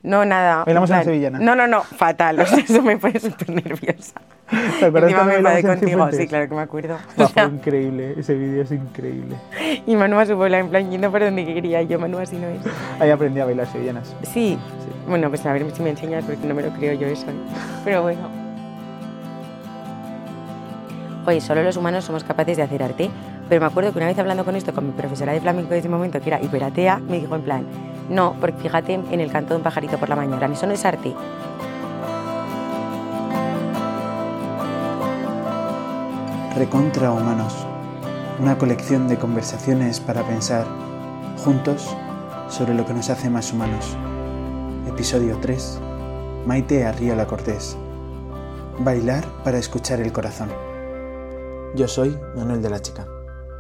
No, nada. Bailamos en la sevillana. No, fatal. O sea, eso me pone súper nerviosa. ¿Te acuerdas Encima cuando me bailamos enfadé en contigo, Cifuentes? sí, claro que me acuerdo. Buah, fue increíble, ese vídeo es increíble. Y Manu su bola, en plan, yendo por donde quería. Yo, Manu, así no es. Ahí aprendí a bailar sevillanas. Sí. Bueno, pues a ver si me enseñas, porque no me lo creo yo eso. Pero bueno. Oye, solo los humanos somos capaces de hacer arte. Pero me acuerdo que una vez hablando con esto, con mi profesora de flamenco de ese momento, que era hiperatea, me dijo en plan, no, porque fíjate en el canto de un pajarito por la mañana, eso no es arte. Recontra Humanos, una colección de conversaciones para pensar, juntos, sobre lo que nos hace más humanos. Episodio 3. Maite Arriola Cortés. Bailar para escuchar el corazón. Yo soy Manuel de la Chica.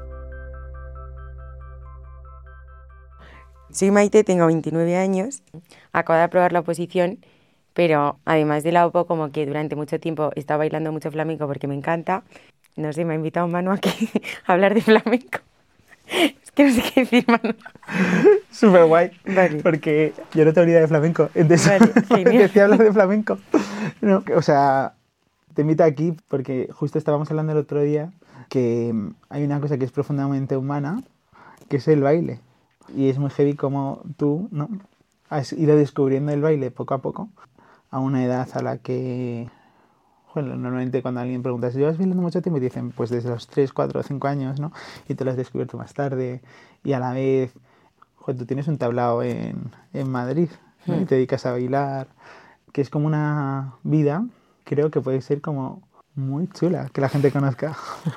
Soy Maite, tengo 29 años, acabo de aprobar la oposición, pero además de la OPO, como que durante mucho tiempo he estado bailando mucho flamenco porque me encanta. No sé, me ha invitado Manu aquí a hablar de flamenco. Es que no sé qué decir, Manu. Súper guay, Vale. porque yo no tengo ni idea de flamenco, entonces Vale, genial. empecé a hablar de flamenco. No, o sea, te invito aquí porque justo estábamos hablando el otro día que hay una cosa que es profundamente humana, que es el baile. Y es muy heavy como tú, ¿no?, has ido descubriendo el baile poco a poco a una edad a la que... Bueno, normalmente cuando alguien pregunta si llevas bailando mucho tiempo y dicen pues desde los 3, 4 o 5 años, ¿no? Y te lo has descubierto más tarde y a la vez, joder, tú tienes un tablao en Madrid, ¿no? Y te dedicas a bailar, que es como una vida, creo que puede ser como muy chula que la gente conozca.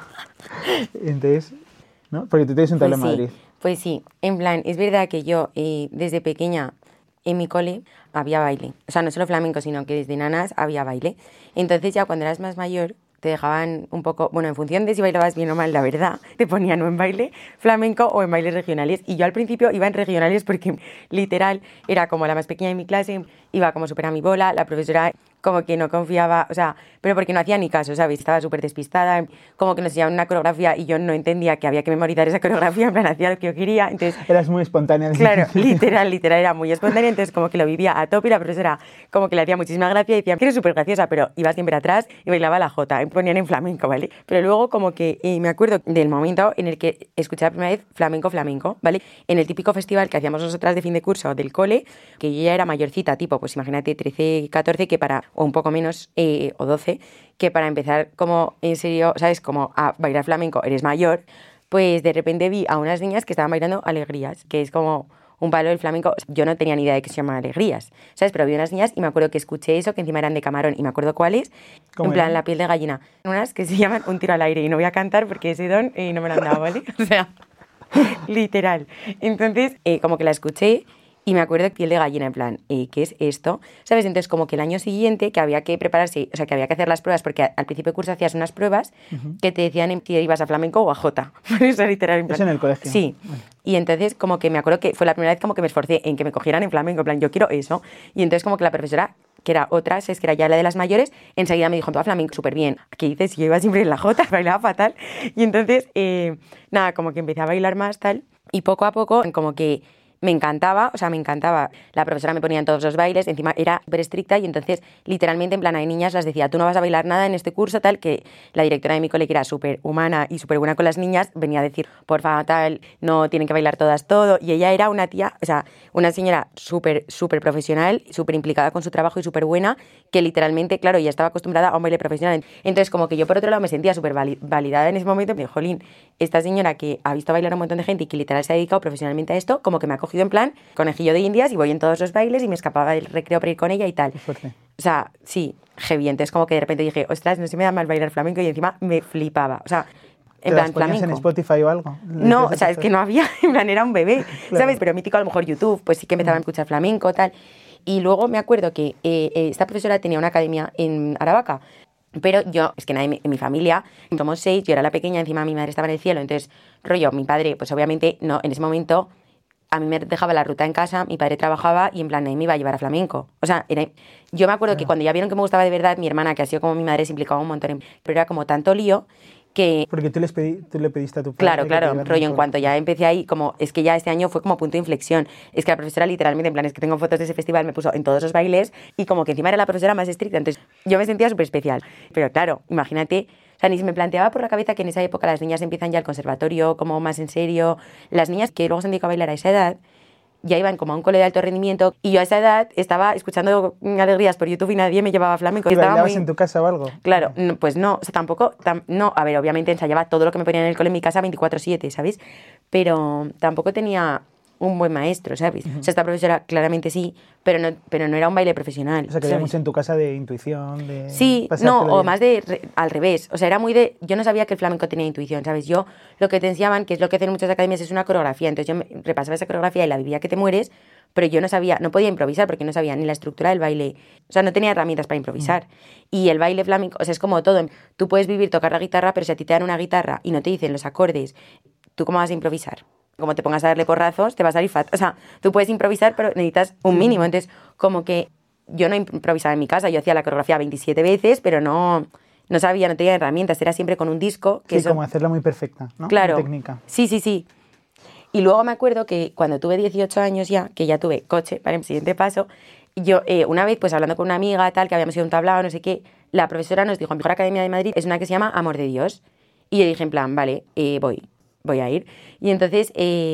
Entonces, ¿no? Porque tú tienes un tablao en Madrid. Pues sí, en plan, es verdad que yo desde pequeña en mi cole había baile. O sea, no solo flamenco, sino que desde nanas había baile. Entonces ya cuando eras más mayor te dejaban un poco, bueno, en función de si bailabas bien o mal, la verdad, te ponían o en baile flamenco o en bailes regionales. Y yo al principio iba en regionales porque literal era como la más pequeña de mi clase, iba como súper a mi bola, la profesora como que no confiaba, o sea, pero porque no hacía ni caso, ¿sabes? Estaba súper despistada, como que nos enseñaban una coreografía y yo no entendía que había que memorizar esa coreografía, en plan hacía lo que yo quería, entonces... Eras muy espontánea. Claro, literal, era muy espontánea, entonces como que lo vivía a tope y la profesora como que le hacía muchísima gracia y decía que eres súper graciosa, pero iba siempre atrás y bailaba la jota, y ponían en flamenco, ¿vale? Pero luego como que me acuerdo del momento en el que escuché la primera vez flamenco, ¿vale? En el típico festival que hacíamos nosotras de fin de curso del cole, que yo ya era mayorcita, tipo, pues imagínate 13, 14, que para, o un poco menos, o 12, que para empezar como en serio, ¿sabes? Como a bailar flamenco eres mayor, pues de repente vi a unas niñas que estaban bailando alegrías, que es como un palo del flamenco. Yo no tenía ni idea de que se llaman alegrías, ¿sabes? Pero vi unas niñas y me acuerdo que escuché eso, que encima eran de camarón, y me acuerdo cuáles, en plan la piel de gallina. Unas que se llaman un tiro al aire, y no voy a cantar porque ese don no me lo han dado, ¿vale? O sea, literal. Entonces, como que la escuché y me acuerdo piel de gallina, en plan, ¿qué es esto? ¿Sabes? Entonces, como que el año siguiente, que había que prepararse, o sea, que había que hacer las pruebas, porque al principio de curso hacías unas pruebas que te decían si ibas a flamenco o a jota. Eso literal, en plan. ¿Es en el colegio? Sí. Bueno. Y entonces, como que me acuerdo que fue la primera vez como que me esforcé en que me cogieran en flamenco, en plan, yo quiero eso. Y entonces, como que la profesora, que era otra, es que era ya la de las mayores, enseguida me dijo, tú a flamenco súper bien. ¿Qué dices? Yo iba siempre en la jota, bailaba fatal. Y entonces, nada, como que empecé a bailar más, tal, y poco a poco, como que me encantaba, o sea, me encantaba. La profesora me ponía en todos los bailes, encima era súper estricta y entonces, literalmente, en plan, hay niñas, las decía, tú no vas a bailar nada en este curso, tal, que la directora de mi cole, que era súper humana y súper buena con las niñas, venía a decir, porfa, tal, no tienen que bailar todas todo. Y ella era una tía, o sea, una señora súper profesional, súper implicada con su trabajo y súper buena, que literalmente, claro, ya estaba acostumbrada a un baile profesional. Entonces, como que yo, por otro lado, me sentía súper validada en ese momento, me dijo, jolín, esta señora que ha visto bailar a un montón de gente y que literal se ha dedicado profesionalmente a esto, como que me ha cogido en plan conejillo de indias y voy en todos los bailes y me escapaba del recreo para ir con ella y tal. Qué fuerte. O sea, sí, heavy. Entonces como que de repente dije, ostras, no se me da mal bailar flamenco y encima me flipaba. O sea, en plan flamenco. ¿En Spotify o algo? No, o sea, es que no había, en plan era un bebé, claro. ¿Sabes? Pero mítico a lo mejor YouTube, pues sí que empezaba a escuchar flamenco, tal. Y luego me acuerdo que esta profesora tenía una academia en Aravaca. Pero yo, es que nadie en mi familia, somos 6, yo era la pequeña, encima mi madre estaba en el cielo, entonces, rollo, mi padre, pues obviamente, no, en ese momento, a mí me dejaba la ruta en casa, mi padre trabajaba y en plan, nadie me iba a llevar a flamenco. O sea, yo me acuerdo que cuando ya vieron que me gustaba de verdad, mi hermana, que ha sido como mi madre, se implicaba un montón, pero era como tanto lío, que... Porque tú le pediste a tu padre... Claro, que claro, te llevara rollo, al en cuanto colegio. ya empecé ahí, como, es que ya este año fue como punto de inflexión. Es que la profesora literalmente, en plan, es que tengo fotos de ese festival, me puso en todos los bailes y como que encima era la profesora más estricta, entonces yo me sentía súper especial. Pero claro, imagínate, o sea, ni se me planteaba por la cabeza que en esa época las niñas empiezan ya el conservatorio como más en serio. Las niñas que luego se han dedicado a bailar a esa edad ya iban como a un cole de alto rendimiento y yo a esa edad estaba escuchando alegrías por YouTube y nadie me llevaba flamenco. ¿Y Estaba bailabas muy... en tu casa o algo? Claro, no, pues no, o sea, tampoco, no, a ver, obviamente ensayaba todo lo que me ponían en el cole en mi casa 24/7, ¿sabes? Pero tampoco tenía un buen maestro, ¿sabes? O sea, esta profesora claramente sí, pero no era un baile profesional. O sea, que había ¿sabes? mucho en tu casa de intuición, de... Sí, no, pasártelo o bien. más al revés. O sea, era muy de... Yo no sabía que el flamenco tenía intuición, ¿sabes? Yo lo que te enseñaban, que es lo que hacen muchas academias, es una coreografía. Entonces yo repasaba esa coreografía y la vivía que te mueres, pero yo no sabía, no podía improvisar porque no sabía ni la estructura del baile. O sea, no tenía herramientas para improvisar. Y el baile flamenco, o sea, es como todo. Tú puedes vivir, tocar la guitarra, pero si a ti te dan una guitarra y no te dicen los acordes, ¿tú cómo vas a improvisar? Como te pongas a darle porrazos, te va a salir fatal. O sea, tú puedes improvisar, pero necesitas un mínimo. Entonces, como que yo no improvisaba en mi casa, yo hacía la coreografía 27 veces, pero no sabía, no tenía herramientas, era siempre con un disco. Que Sí, eso... como hacerla muy perfecta, ¿no? Claro. La técnica. Sí, sí, sí. Y luego me acuerdo que cuando tuve 18 años ya, que ya tuve coche para el siguiente paso, yo una vez, pues hablando con una amiga, tal, que habíamos ido a un tablao, no sé qué, la profesora nos dijo, la mejor academia de Madrid es una que se llama Amor de Dios. Y yo dije, en plan, vale, voy a ir. Y entonces,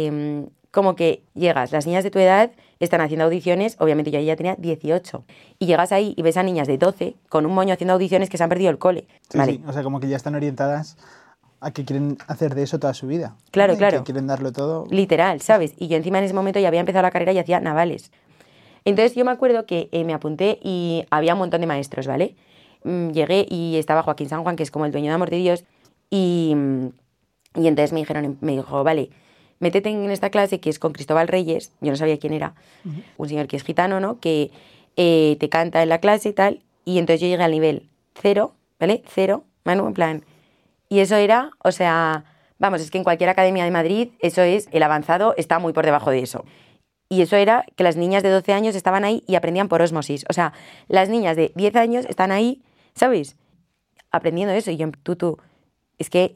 como que llegas, las niñas de tu edad están haciendo audiciones, obviamente yo ahí ya tenía 18, y llegas ahí y ves a niñas de 12 con un moño haciendo audiciones que se han perdido el cole. Sí, Vale. sí, o sea, como que ya están orientadas a que quieren hacer de eso toda su vida. Claro, ¿no? Y claro. que quieren darlo todo. Literal, ¿sabes? Y yo encima en ese momento ya había empezado la carrera y hacía navales. Entonces yo me acuerdo que me apunté y había un montón de maestros, ¿vale? Llegué y estaba Joaquín San Juan, que es como el dueño de Amor de Dios, y entonces me dijo, vale, métete en esta clase que es con Cristóbal Reyes, yo no sabía quién era, un señor que es gitano, ¿no? Que te canta en la clase y tal, y entonces yo llegué al nivel 0, ¿vale? 0, Manu, en plan... Y eso era, o sea, vamos, es que en cualquier academia de Madrid, eso es, el avanzado está muy por debajo de eso. Y eso era que las niñas de 12 años estaban ahí y aprendían por ósmosis. O sea, las niñas de 10 años están ahí, ¿sabes? Aprendiendo eso. Y yo, tú, es que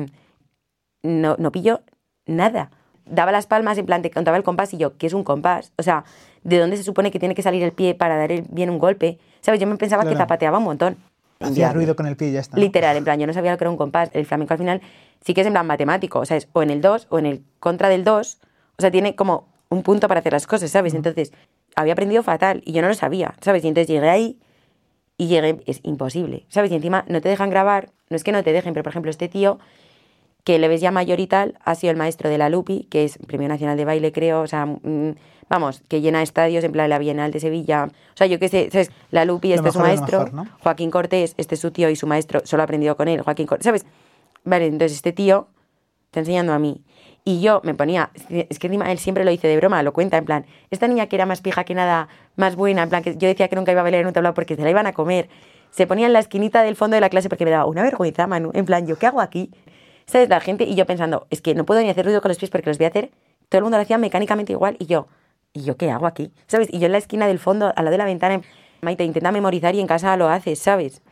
no pillo nada. Daba las palmas, en plan, te contaba el compás y yo, ¿qué es un compás? O sea, ¿de dónde se supone que tiene que salir el pie para dar bien un golpe? ¿Sabes? Yo me pensaba que zapateaba un montón. Hacía ruido con el pie y ya está, ¿no? Literal, en plan, yo no sabía lo que era un compás. El flamenco al final sí que es en plan matemático, o sea, es o en el 2 o en el contra del 2, o sea, tiene como un punto para hacer las cosas, ¿sabes? Entonces, había aprendido fatal y yo no lo sabía, ¿sabes? Y entonces llegué ahí y es imposible, ¿sabes? Y encima no te dejan grabar, no es que no te dejen, pero por ejemplo este tío, que le ves ya mayor y tal, ha sido el maestro de la Lupi, que es Premio Nacional de Baile, creo, o sea, vamos, que llena estadios, en plan la Bienal de Sevilla, o sea, yo qué sé, ¿sabes? La Lupi, este es su maestro, mejor, ¿no? Joaquín Cortés, este es su tío y su maestro, solo ha aprendido con él, Joaquín Cortés, ¿sabes? Vale, entonces este tío está enseñando a mí. Y yo me ponía, es que encima él siempre lo dice de broma, lo cuenta, en plan, esta niña que era más pija que nada, más buena, en plan, que yo decía que nunca iba a bailar en un tablao porque se la iban a comer, se ponía en la esquinita del fondo de la clase porque me daba una vergüenza, Manu, en plan, ¿yo qué hago aquí? ¿Sabes? La gente, y yo pensando, es que no puedo ni hacer ruido con los pies porque los voy a hacer, todo el mundo lo hacía mecánicamente igual, y yo qué hago aquí? ¿Sabes? Y yo en la esquina del fondo, al lado de la ventana, Maite, intenta memorizar y en casa lo haces, ¿sabes?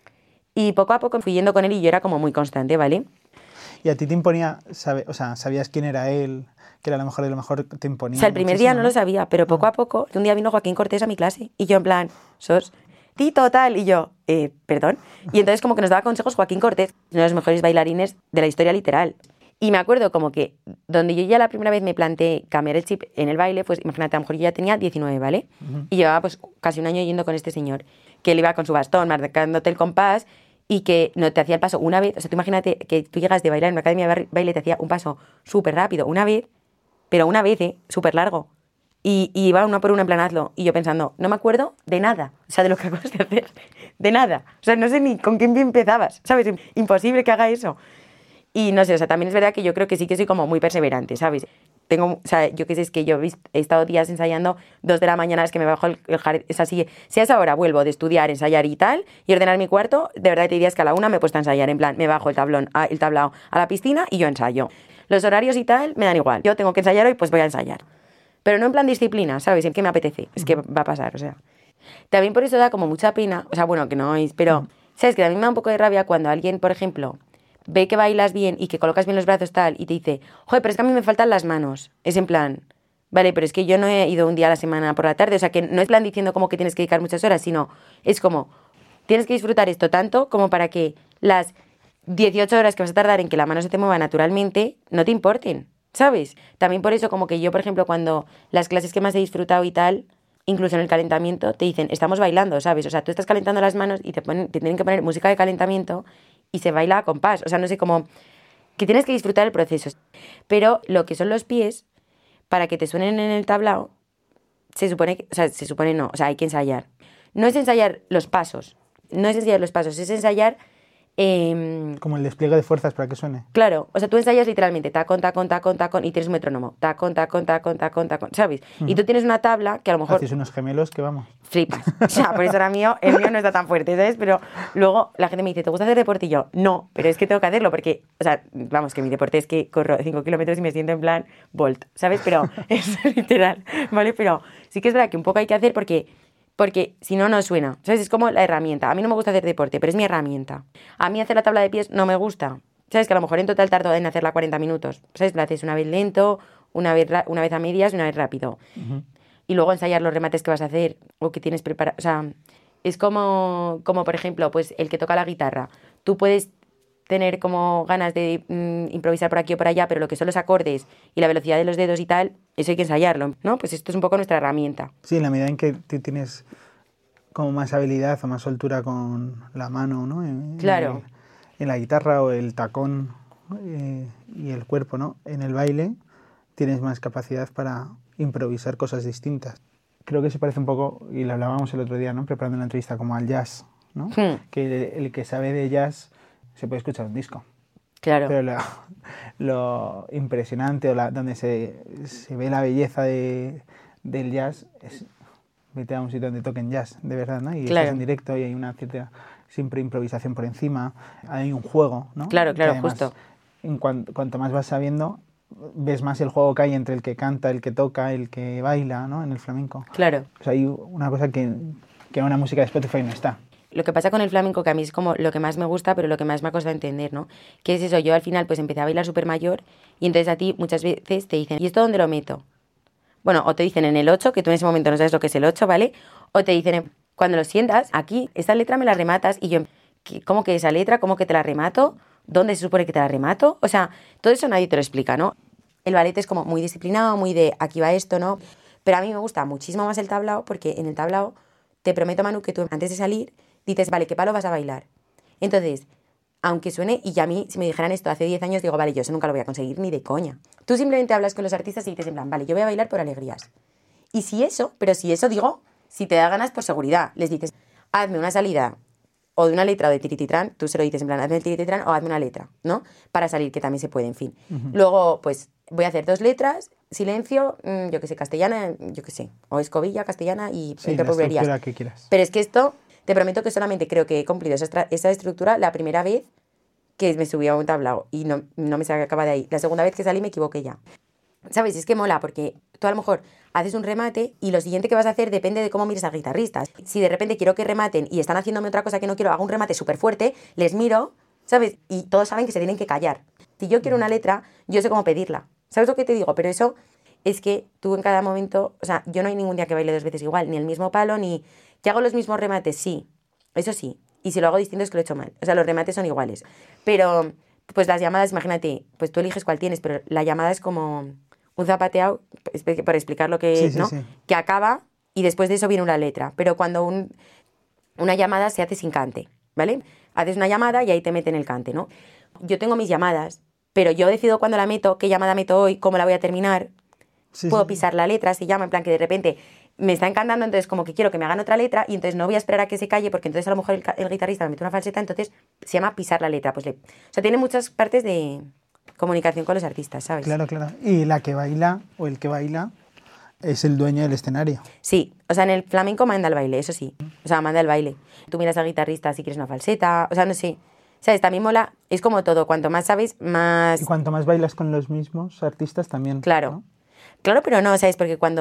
Y poco a poco fui yendo con él y yo era como muy constante, ¿vale? Y a ti te imponía, o sea, sabías quién era él, que era lo mejor de lo mejor, te imponía. O sea, el primer día no lo sabía, pero poco a poco, un día vino Joaquín Cortés a mi clase y yo en plan, sos Tito tal, y yo, perdón. Y entonces como que nos daba consejos Joaquín Cortés, uno de los mejores bailarines de la historia literal. Y me acuerdo como que donde yo ya la primera vez me planteé cambiar el chip en el baile, pues imagínate, a lo mejor yo ya tenía 19, ¿vale? Y llevaba pues casi un año yendo con este señor, que él iba con su bastón marcándote el compás y que no te hacía el paso una vez. O sea, tú imagínate que tú llegas de bailar en una academia de baile y te hacía un paso súper rápido, una vez, pero una vez, súper largo. Y iba uno por uno en plan hazlo. Y yo pensando, no me acuerdo de nada, o sea, de lo que acabas de hacer, de nada. O sea, no sé ni con quién empezabas, ¿sabes? Imposible que haga eso. Y no sé, o sea, también es verdad que yo creo que sí que soy como muy perseverante, ¿sabes? O sea, yo qué sé, es que yo he estado días ensayando 2 de la mañana, es que me bajo el jardín, es así, si a esa hora vuelvo de estudiar, ensayar y tal, y ordenar mi cuarto, de verdad te dirías que a la 1 me he puesto a ensayar, en plan, me bajo el tablao a la piscina y yo ensayo. Los horarios y tal me dan igual, yo tengo que ensayar hoy, pues voy a ensayar. Pero no en plan disciplina, ¿sabes? En que me apetece, es que va a pasar, o sea. También por eso da como mucha pena, o sea, bueno, que no es, pero, ¿sabes? Que a mí me da un poco de rabia cuando alguien, por ejemplo, ve que bailas bien y que colocas bien los brazos tal y te dice, joder, pero es que a mí me faltan las manos. Es en plan, vale, pero es que yo no he ido un día a la semana por la tarde. O sea, que no es plan diciendo como que tienes que dedicar muchas horas, sino es como, tienes que disfrutar esto tanto como para que las 18 horas que vas a tardar en que la mano se te mueva naturalmente no te importen, ¿sabes? También por eso como que yo, por ejemplo, cuando las clases que más he disfrutado y tal, incluso en el calentamiento, te dicen, estamos bailando, ¿sabes? O sea, tú estás calentando las manos y te tienen que poner música de calentamiento y se baila a compás. O sea, no sé, como que tienes que disfrutar el proceso. Pero lo que son los pies, para que te suenen en el tablao, se supone no, o sea, hay que ensayar. No es ensayar los pasos, es ensayar... como el despliegue de fuerzas para que suene. Claro, o sea, tú ensayas literalmente tacón, tacón, tacón, tacón y tienes un metrónomo. Tacón, tacón, tacón, tacón, tacón, ¿sabes? Y tú tienes una tabla que a lo mejor... Haces unos gemelos que vamos. Flipas. O sea, por eso ahora el mío no está tan fuerte, ¿sabes? Pero luego la gente me dice, ¿te gusta hacer deporte? Y yo, no, pero es que tengo que hacerlo porque, o sea, vamos, que mi deporte es que corro 5 kilómetros y me siento en plan Bolt, ¿sabes? Pero es literal, ¿vale? Pero sí que es verdad que un poco hay que hacer porque si no, no suena, ¿sabes? Es como la herramienta. A mí no me gusta hacer deporte, pero es mi herramienta. A mí hacer la tabla de pies no me gusta. ¿Sabes? Que a lo mejor en total tardo en hacerla 40 minutos. ¿Sabes? La haces una vez lento, una vez a medias y una vez rápido. Uh-huh. Y luego ensayar los remates que vas a hacer o que tienes preparado. O sea, es como por ejemplo, pues el que toca la guitarra. Tú puedes tener como ganas de improvisar por aquí o por allá, pero lo que son los acordes y la velocidad de los dedos y tal, eso hay que ensayarlo, ¿no? Pues esto es un poco nuestra herramienta. Sí, en la medida en que tú tienes como más habilidad o más soltura con la mano, ¿no? Claro. En la guitarra o el tacón y el cuerpo, ¿no? En el baile tienes más capacidad para improvisar cosas distintas. Creo que se parece un poco, y lo hablábamos el otro día, ¿no? Preparando una entrevista, como al jazz, ¿no? Que el que sabe de jazz se puede escuchar un disco. Claro. Pero lo impresionante o donde se ve la belleza del jazz es vete a un sitio donde toquen jazz, de verdad, ¿no? Y claro. Estás en directo y hay una cierta siempre improvisación por encima, hay un juego, ¿no? Claro, además, justo. Cuanto más vas sabiendo, ves más el juego que hay entre el que canta, el que toca, el que baila, ¿no? En el flamenco. Claro. O sea, hay una cosa que en una música de Spotify no está. Lo que pasa con el flamenco, que a mí es como lo que más me gusta, pero lo que más me ha costado entender, ¿no? Que es eso, yo al final pues empecé a bailar súper mayor y entonces a ti muchas veces te dicen, ¿y esto dónde lo meto? Bueno, o te dicen en el 8, que tú en ese momento no sabes lo que es el 8, ¿vale? O te dicen, cuando lo sientas, aquí, esta letra me la rematas y yo, ¿cómo que esa letra? ¿Cómo que te la remato? ¿Dónde se supone que te la remato? O sea, todo eso nadie te lo explica, ¿no? El ballet es como muy disciplinado, muy de aquí va esto, ¿no? Pero a mí me gusta muchísimo más el tablao porque en el tablao te prometo, Manu, que tú antes de salir dices, vale, ¿qué palo vas a bailar? Entonces, aunque suene, y ya a mí, si me dijeran esto hace 10 años, digo, vale, yo eso nunca lo voy a conseguir ni de coña. Tú simplemente hablas con los artistas y dices en plan, vale, yo voy a bailar por alegrías. Y si eso digo, si te da ganas por seguridad, les dices, hazme una salida o de una letra o de tirititrán, tú se lo dices en plan, hazme el tirititrán o hazme una letra, ¿no? Para salir, que también se puede, en fin. Uh-huh. Luego, pues, voy a hacer 2 letras, silencio, yo qué sé, castellana, yo qué sé, o escobilla, castellana y sí, la estructura que quieras. Pero es que esto, te prometo que solamente creo que he cumplido esa estructura la primera vez que me subí a un tablao y no me sacaba de ahí. La segunda vez que salí me equivoqué ya. ¿Sabes? Es que mola porque tú a lo mejor haces un remate y lo siguiente que vas a hacer depende de cómo mires a guitarristas. Si de repente quiero que rematen y están haciéndome otra cosa que no quiero, hago un remate súper fuerte, les miro, ¿sabes? Y todos saben que se tienen que callar. Si yo quiero una letra, yo sé cómo pedirla. ¿Sabes lo que te digo? Pero eso es que tú en cada momento, o sea, yo no hay ningún día que baile 2 veces igual, ni el mismo palo, ni que hago los mismos remates, sí, eso sí. Y si lo hago distinto es que lo he hecho mal. O sea, los remates son iguales. Pero, pues las llamadas, imagínate, pues tú eliges cuál tienes, pero la llamada es como un zapateado, por explicar lo que sí, es, ¿no? Sí. Que acaba y después de eso viene una letra. Pero cuando una llamada se hace sin cante, ¿vale? Haces una llamada y ahí te meten el cante, ¿no? Yo tengo mis llamadas, pero yo decido cuándo la meto, qué llamada meto hoy, cómo la voy a terminar. Sí, puedo pisar la letra, se llama, en plan que de repente me está encantando, entonces como que quiero que me hagan otra letra y entonces no voy a esperar a que se calle porque entonces a lo mejor el guitarrista me mete una falseta, entonces se llama pisar la letra. Pues o sea, tiene muchas partes de comunicación con los artistas, ¿sabes? Claro. Y la que baila o el que baila es el dueño del escenario. Sí, o sea, en el flamenco manda el baile, eso sí. O sea, manda el baile. Tú miras al guitarrista si quieres una falseta, o sea, no sé. ¿Sabes? También mola, es como todo, cuanto más sabes, más... Y cuanto más bailas con los mismos artistas también. Claro. ¿No? Claro, pero no, ¿sabes? Porque cuando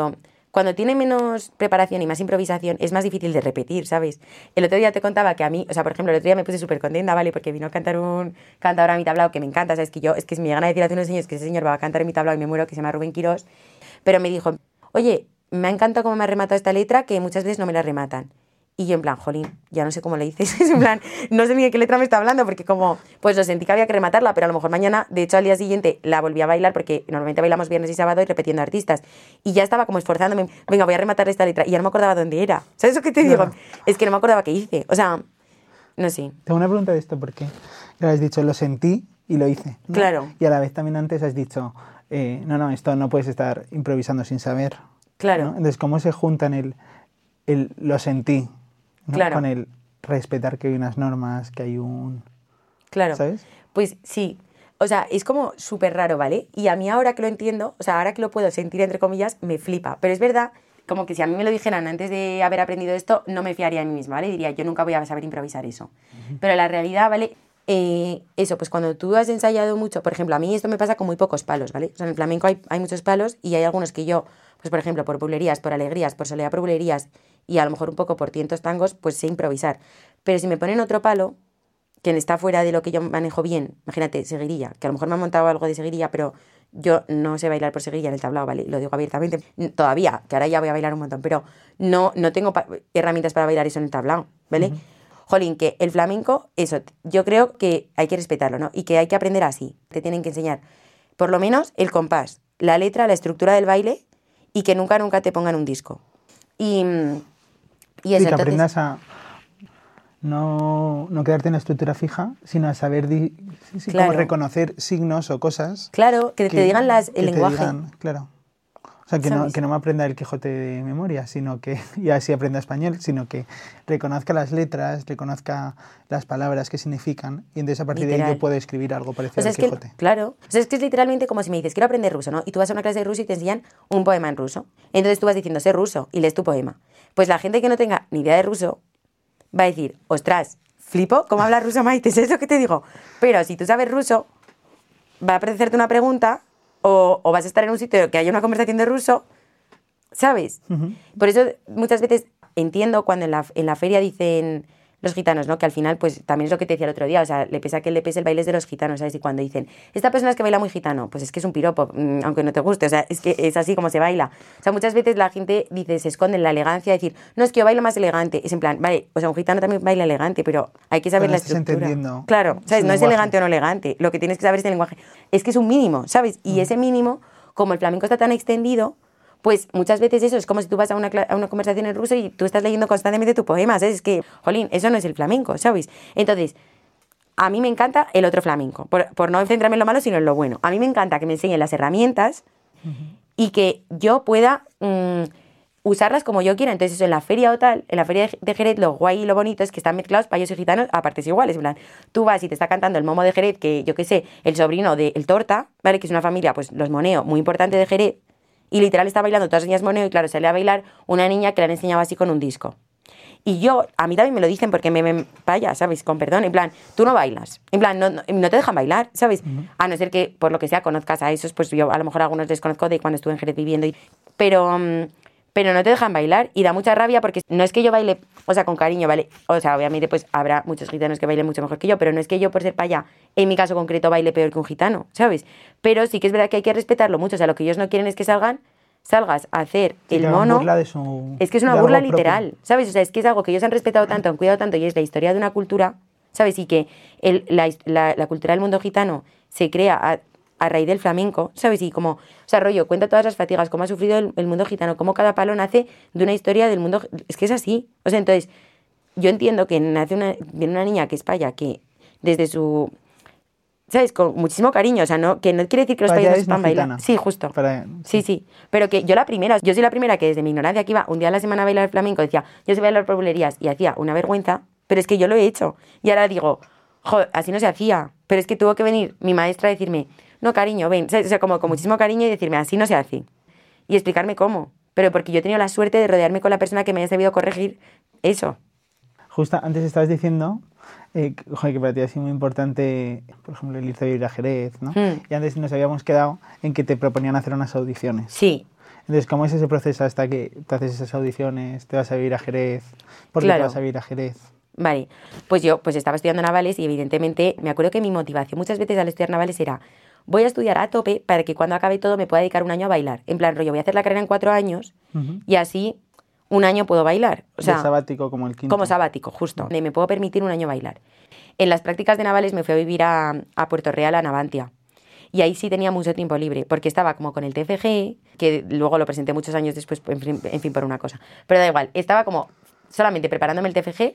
cuando tiene menos preparación y más improvisación, es más difícil de repetir, ¿sabes? El otro día te contaba que a mí, o sea, por ejemplo, el otro día me puse súper contenta, ¿vale? Porque vino a cantar un cantador a mi tablao que me encanta, ¿sabes? Que yo, es que me llegan a decir hace unos años que ese señor va a cantar en mi tablao y me muero, que se llama Rubén Quirós, pero me dijo, oye, me ha encantado cómo me ha rematado esta letra, que muchas veces no me la rematan. Y yo en plan, jolín, ya no sé cómo le dices, en plan, no sé ni de qué letra me está hablando, porque como, pues lo sentí que había que rematarla, pero a lo mejor mañana, de hecho al día siguiente, la volví a bailar, porque normalmente bailamos viernes y sábado y repitiendo artistas, y ya estaba como esforzándome, venga, voy a rematar esta letra, y ya no me acordaba dónde era. ¿Sabes lo que te digo? Es que no me acordaba qué hice, o sea, no sé. Tengo una pregunta de esto, porque has dicho, lo sentí y lo hice, ¿no? Claro. Y a la vez también antes has dicho, no, esto no puedes estar improvisando sin saber. Claro. ¿No? Entonces, ¿cómo se juntan el lo sentí, ¿no? Claro. con el respetar que hay unas normas, que hay un... Claro. ¿Sabes? Pues sí. O sea, es como súper raro, ¿vale? Y a mí ahora que lo entiendo, o sea, ahora que lo puedo sentir, entre comillas, me flipa. Pero es verdad, como que si a mí me lo dijeran antes de haber aprendido esto, no me fiaría de mí misma, ¿vale? Diría, yo nunca voy a saber improvisar eso. Pero la realidad, ¿vale? Eso, pues cuando tú has ensayado mucho, por ejemplo, a mí esto me pasa con muy pocos palos, ¿vale? O sea, en el flamenco hay muchos palos y hay algunos que yo, pues por ejemplo, por bulerías, por alegrías, por soledad por bulerías y a lo mejor un poco por tientos tangos, pues sé improvisar. Pero si me ponen otro palo, que está fuera de lo que yo manejo bien, imagínate, seguirilla, que a lo mejor me han montado algo de seguirilla, pero yo no sé bailar por seguirilla en el tablao, ¿vale? Lo digo abiertamente, todavía, que ahora ya voy a bailar un montón, pero no tengo herramientas para bailar eso en el tablao, ¿vale? Jolín, que el flamenco, eso, yo creo que hay que respetarlo, ¿no? Y que hay que aprender así. Te tienen que enseñar, por lo menos, el compás, la letra, la estructura del baile y que nunca te pongan un disco. Y eso, que entonces, aprendas a no quedarte en la estructura fija, sino a saber Claro. cómo reconocer signos o cosas. claro, que te digan el lenguaje. Claro. O sea, que no me aprenda el Quijote de memoria, sino que, y así aprenda español, sino que reconozca las letras, reconozca las palabras que significan, y entonces a partir de ahí yo puedo escribir algo parecido al Quijote. Claro. O sea, es que es literalmente como si me dices, quiero aprender ruso, ¿no? Y tú vas a una clase de ruso y te enseñan un poema en ruso. Entonces tú vas diciendo, sé ruso, y lees tu poema. Pues la gente que no tenga ni idea de ruso va a decir, ostras, flipo, ¿cómo habla ruso Maite? ¿Es lo que te digo? Pero si tú sabes ruso, va a aparecerte una pregunta o vas a estar en un sitio que haya una conversación de ruso, ¿sabes? Por eso muchas veces entiendo cuando en la feria dicen los gitanos, ¿no? Que al final, pues también es lo que te decía el otro día, o sea, le pesa que le pese, el baile es de los gitanos, ¿sabes? Y cuando dicen, esta persona es que baila muy gitano, pues es que es un piropo, aunque no te guste, o sea, es que es así como se baila. O sea, muchas veces la gente dice, se esconde en la elegancia, decir, no, es que yo bailo más elegante. Es en plan, vale, o sea, un gitano también baila elegante, pero hay que saber la estructura. Claro, ¿sabes? No es elegante o no elegante, lo que tienes que saber es el lenguaje. Es que es un mínimo, ¿sabes? Y ese mínimo, como el flamenco está tan extendido, pues muchas veces eso es como si tú vas a una conversación en ruso y tú estás leyendo constantemente tu poema, ¿sabes? Es que, jolín, eso no es el flamenco, ¿sabes? Entonces, a mí me encanta el otro flamenco, por no centrarme en lo malo, sino en lo bueno. A mí me encanta que me enseñen las herramientas y que yo pueda usarlas como yo quiera. Entonces, eso en la feria o tal, en la feria de Jerez, lo guay y lo bonito es que están mezclados payos y gitanos a partes iguales. En plan, tú vas y te está cantando el momo de Jerez, que yo qué sé, el sobrino del Torta, ¿vale? Que es una familia, pues los Moneo, muy importante de Jerez. Y literal está bailando todas las niñas moneo y claro, sale a bailar una niña que le han enseñado así con un disco. Y yo, a mí también me lo dicen porque me paya, ¿sabes? Con perdón, en plan, tú no bailas. En plan, no te dejan bailar, ¿sabes? A no ser que, por lo que sea, conozcas a esos, pues yo a lo mejor a algunos les conozco de cuando estuve en Jerez viviendo. Pero no te dejan bailar y da mucha rabia porque no es que yo baile, o sea, con cariño, ¿vale? O sea, obviamente pues habrá muchos gitanos que bailen mucho mejor que yo, pero no es que yo por ser paya, en mi caso concreto, baile peor que un gitano, ¿sabes? Pero sí que es verdad que hay que respetarlo mucho, o sea, lo que ellos no quieren es que salgas a hacer el mono. Es que es una burla literal, ¿sabes? O sea, es que es algo que ellos han respetado tanto, han cuidado tanto y es la historia de una cultura, ¿sabes? Y que la cultura del mundo gitano se crea a raíz del flamenco, ¿sabes? Y como, o sea, rollo, cuenta todas las fatigas, cómo ha sufrido el mundo gitano, cómo cada palo nace de una historia del mundo. Es que es así. O sea, entonces, yo entiendo que nace viene una niña que es paya, que desde su, ¿sabes? Con muchísimo cariño, o sea, que no quiere decir que los payas no sepan bailar. Sí, justo. Sí. Pero que yo soy la primera que desde mi ignorancia que iba un día a la semana a bailar flamenco, decía, yo sé bailar por bulerías y hacía una vergüenza, pero es que yo lo he hecho. Y ahora digo, joder, así no se hacía. Pero es que tuvo que venir mi maestra a decirme, no, cariño, ven, o sea, como con muchísimo cariño y decirme, así no se hace. Y explicarme cómo. Pero porque yo he tenido la suerte de rodearme con la persona que me haya sabido corregir eso. Justo antes estabas diciendo que para ti ha sido muy importante, por ejemplo, el irte a vivir a Jerez, ¿no? Y antes nos habíamos quedado en que te proponían hacer unas audiciones. Sí. Entonces, ¿cómo es ese proceso hasta que te haces esas audiciones, te vas a vivir a Jerez? ¿Por qué Claro. te vas a vivir a Jerez? Vale, pues yo pues estaba estudiando navales y evidentemente me acuerdo que mi motivación muchas veces al estudiar navales era voy a estudiar a tope para que cuando acabe todo me pueda dedicar un año a bailar. En plan, rollo, voy a hacer la carrera en 4 años y así un año puedo bailar. O sea, de sabático como el quinto. como sabático, justo. De me puedo permitir un año bailar. En las prácticas de navales me fui a vivir a Puerto Real, a Navantia. Y ahí sí tenía mucho tiempo libre, porque estaba como con el TFG, que luego lo presenté muchos años después, en fin, por una cosa. Pero da igual, estaba como solamente preparándome el TFG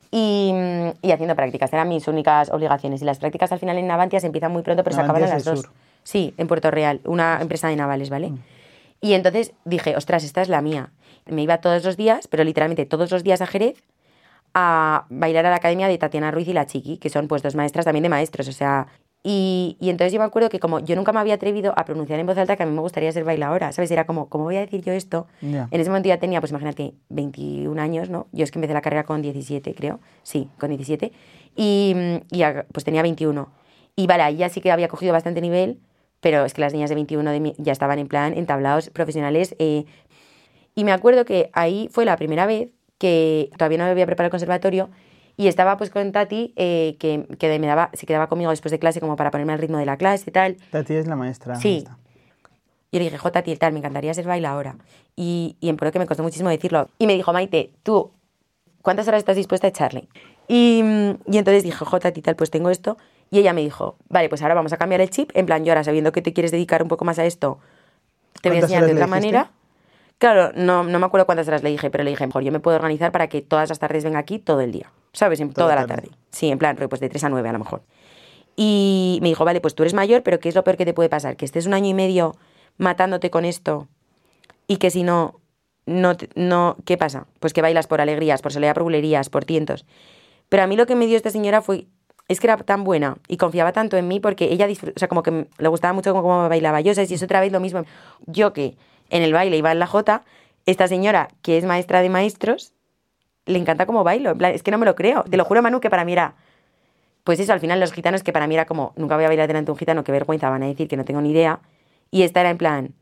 y haciendo prácticas. Eran mis únicas obligaciones. Y las prácticas al final en Navantia se empiezan muy pronto, pero se acaban a Navantia las es el 2. sur. Sí, en Puerto Real, una empresa de navales, ¿vale? Y entonces dije, ostras, esta es la mía. Me iba todos los días, pero literalmente todos los días a Jerez, a bailar a la academia de Tatiana Ruiz y la Chiqui, que son pues 2 maestras también de maestros, o sea... Y entonces yo me acuerdo que como yo nunca me había atrevido a pronunciar en voz alta que a mí me gustaría ser bailadora, ¿sabes? Era como, ¿cómo voy a decir yo esto? Ya. En ese momento ya tenía, pues imagínate, 21 años, ¿no? Yo es que empecé la carrera con 17, creo. Sí, con 17. Y pues tenía 21. Y vale, ahí ya sí que había cogido bastante nivel, pero es que las niñas de 21 ya estaban en plan entablados profesionales. Y me acuerdo que ahí fue la primera vez que todavía no me había preparado el conservatorio y estaba pues con Tati, que se quedaba conmigo después de clase como para ponerme al ritmo de la clase y tal. Tati es la maestra. Sí. esta. Yo le dije, Tati, tal, me encantaría ser bailadora. Y en pro que me costó muchísimo decirlo. Y me dijo, Maite, tú, ¿cuántas horas estás dispuesta a echarle? Y entonces dije, Tati, tal, pues tengo esto. Y ella me dijo, vale, pues ahora vamos a cambiar el chip. En plan, yo ahora sabiendo que te quieres dedicar un poco más a esto, te voy a ¿Cuántas enseñar de horas le otra dijiste? manera. Claro, no me acuerdo cuántas horas le dije, pero le dije, mejor yo me puedo organizar para que todas las tardes venga aquí todo el día, ¿sabes? Toda la tarde. Sí, en plan, pues de 3 a 9 a lo mejor. Y me dijo, vale, pues tú eres mayor, pero ¿qué es lo peor que te puede pasar? Que estés 1 año y medio matándote con esto y que si no, ¿qué pasa? Pues que bailas por alegrías, por soledad, por bulerías, por tientos. Pero a mí lo que me dio esta señora es que era tan buena y confiaba tanto en mí porque ella o sea, como que le gustaba mucho cómo bailaba yo, ¿sabes? Y es otra vez lo mismo. Yo que en el baile iba en la jota, esta señora que es maestra de maestros, le encanta cómo bailo. En plan, es que no me lo creo. Te lo juro, Manu, que para mí era... Pues eso, al final los gitanos, que para mí era como, nunca voy a bailar delante de un gitano, qué vergüenza, van a decir que no tengo ni idea. Y esta era en plan,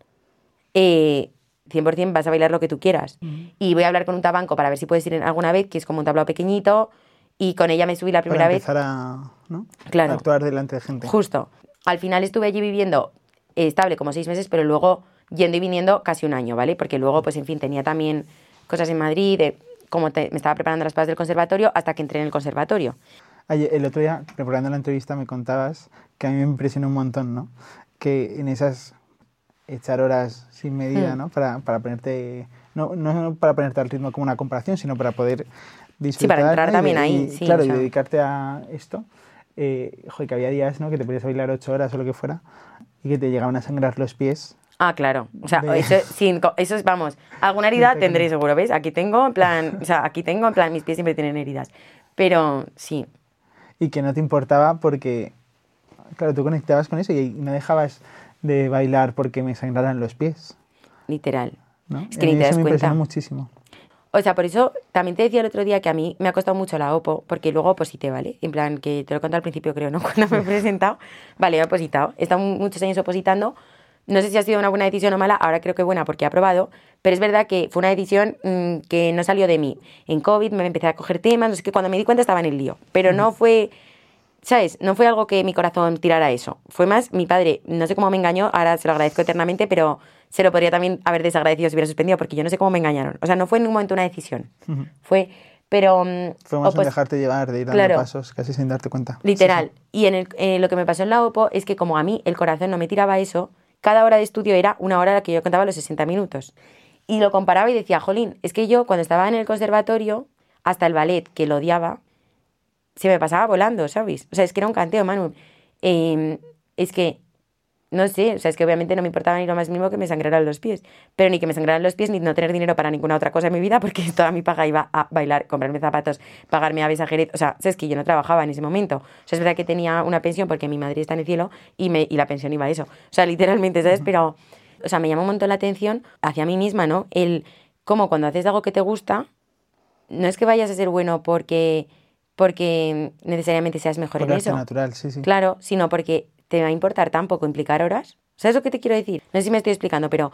100% vas a bailar lo que tú quieras. Y voy a hablar con un tabanco para ver si puedes ir alguna vez, que es como un tablao pequeñito, y con ella me subí la primera Para vez. empezar a, ¿no? Claro. a actuar delante de gente. Justo. Al final estuve allí viviendo estable como 6 meses, pero luego yendo y viniendo casi 1 año, ¿vale? Porque luego, pues en fin, tenía también cosas en Madrid, me estaba preparando las pruebas del conservatorio hasta que entré en el conservatorio. Oye, el otro día, preparando la entrevista, me contabas que a mí me impresionó un montón, ¿no? Que en esas echar horas sin medida, ¿no? Para ponerte, no para ponerte al ritmo como una comparación, sino para poder disfrutar. Sí, para entrar ¿no? también ahí, sí. Claro, o sea, y dedicarte a esto. Joder, que había días, ¿no? Que te podías bailar 8 horas o lo que fuera y que te llegaban a sangrar los pies. Ah, claro. O sea, De- eso es, vamos, alguna herida tendré seguro, ¿ves? Aquí tengo, en plan, mis pies siempre tienen heridas. Pero sí, Y que no te importaba porque, claro, tú conectabas con eso y no dejabas de bailar porque me sangraran los pies, literal. ¿no? Es que Y a ni mí te eso das me impresionó cuenta. muchísimo. O sea, por eso también te decía el otro día que a mí me ha costado mucho la OPO, porque luego oposité, ¿vale? En plan, que te lo conté al principio, creo, ¿no? Cuando me he presentado. Vale, he opositado. He estado muchos años opositando. No sé si ha sido una buena decisión o mala, ahora creo que buena porque he aprobado, pero es verdad que fue una decisión que no salió de mí. En COVID me empecé a coger temas, no sé qué, cuando me di cuenta estaba en el lío. Pero no fue, ¿sabes? No fue algo que mi corazón tirara a eso. Fue más mi padre, no sé cómo me engañó, ahora se lo agradezco eternamente, pero se lo podría también haber desagradecido si hubiera suspendido, porque yo no sé cómo me engañaron. O sea, no fue en ningún momento una decisión. Fue, pero... Fue más un pues, dejarte llevar, de ir dando claro. pasos casi sin darte cuenta. literal. Sí, Y lo que me pasó en la OPO es que como a mí el corazón no me tiraba a eso, cada hora de estudio era 1 hora a la que yo contaba los 60 minutos. Y lo comparaba y decía, jolín, es que yo cuando estaba en el conservatorio, hasta el ballet, que lo odiaba, se me pasaba volando, ¿sabes? O sea, es que era un canteo, Manu. Es que, no sé, o sea, es que obviamente no me importaba ni lo más mínimo que me sangraran los pies. Pero ni que me sangraran los pies, ni no tener dinero para ninguna otra cosa en mi vida, porque toda mi paga iba a bailar, comprarme zapatos, pagarme aves a Jerez. O sea, es que yo no trabajaba en ese momento. O sea, es verdad que tenía una pensión porque mi madre está en el cielo y la pensión iba a eso. O sea, literalmente, ¿sabes? Pero, o sea, me llama un montón la atención hacia mí misma, ¿no? El cómo cuando haces algo que te gusta, no es que vayas a ser bueno porque necesariamente seas mejor por en arte eso. natural, sí, sí. Claro, sino porque te va a importar tan poco implicar horas. ¿Sabes lo que te quiero decir? No sé si me estoy explicando, pero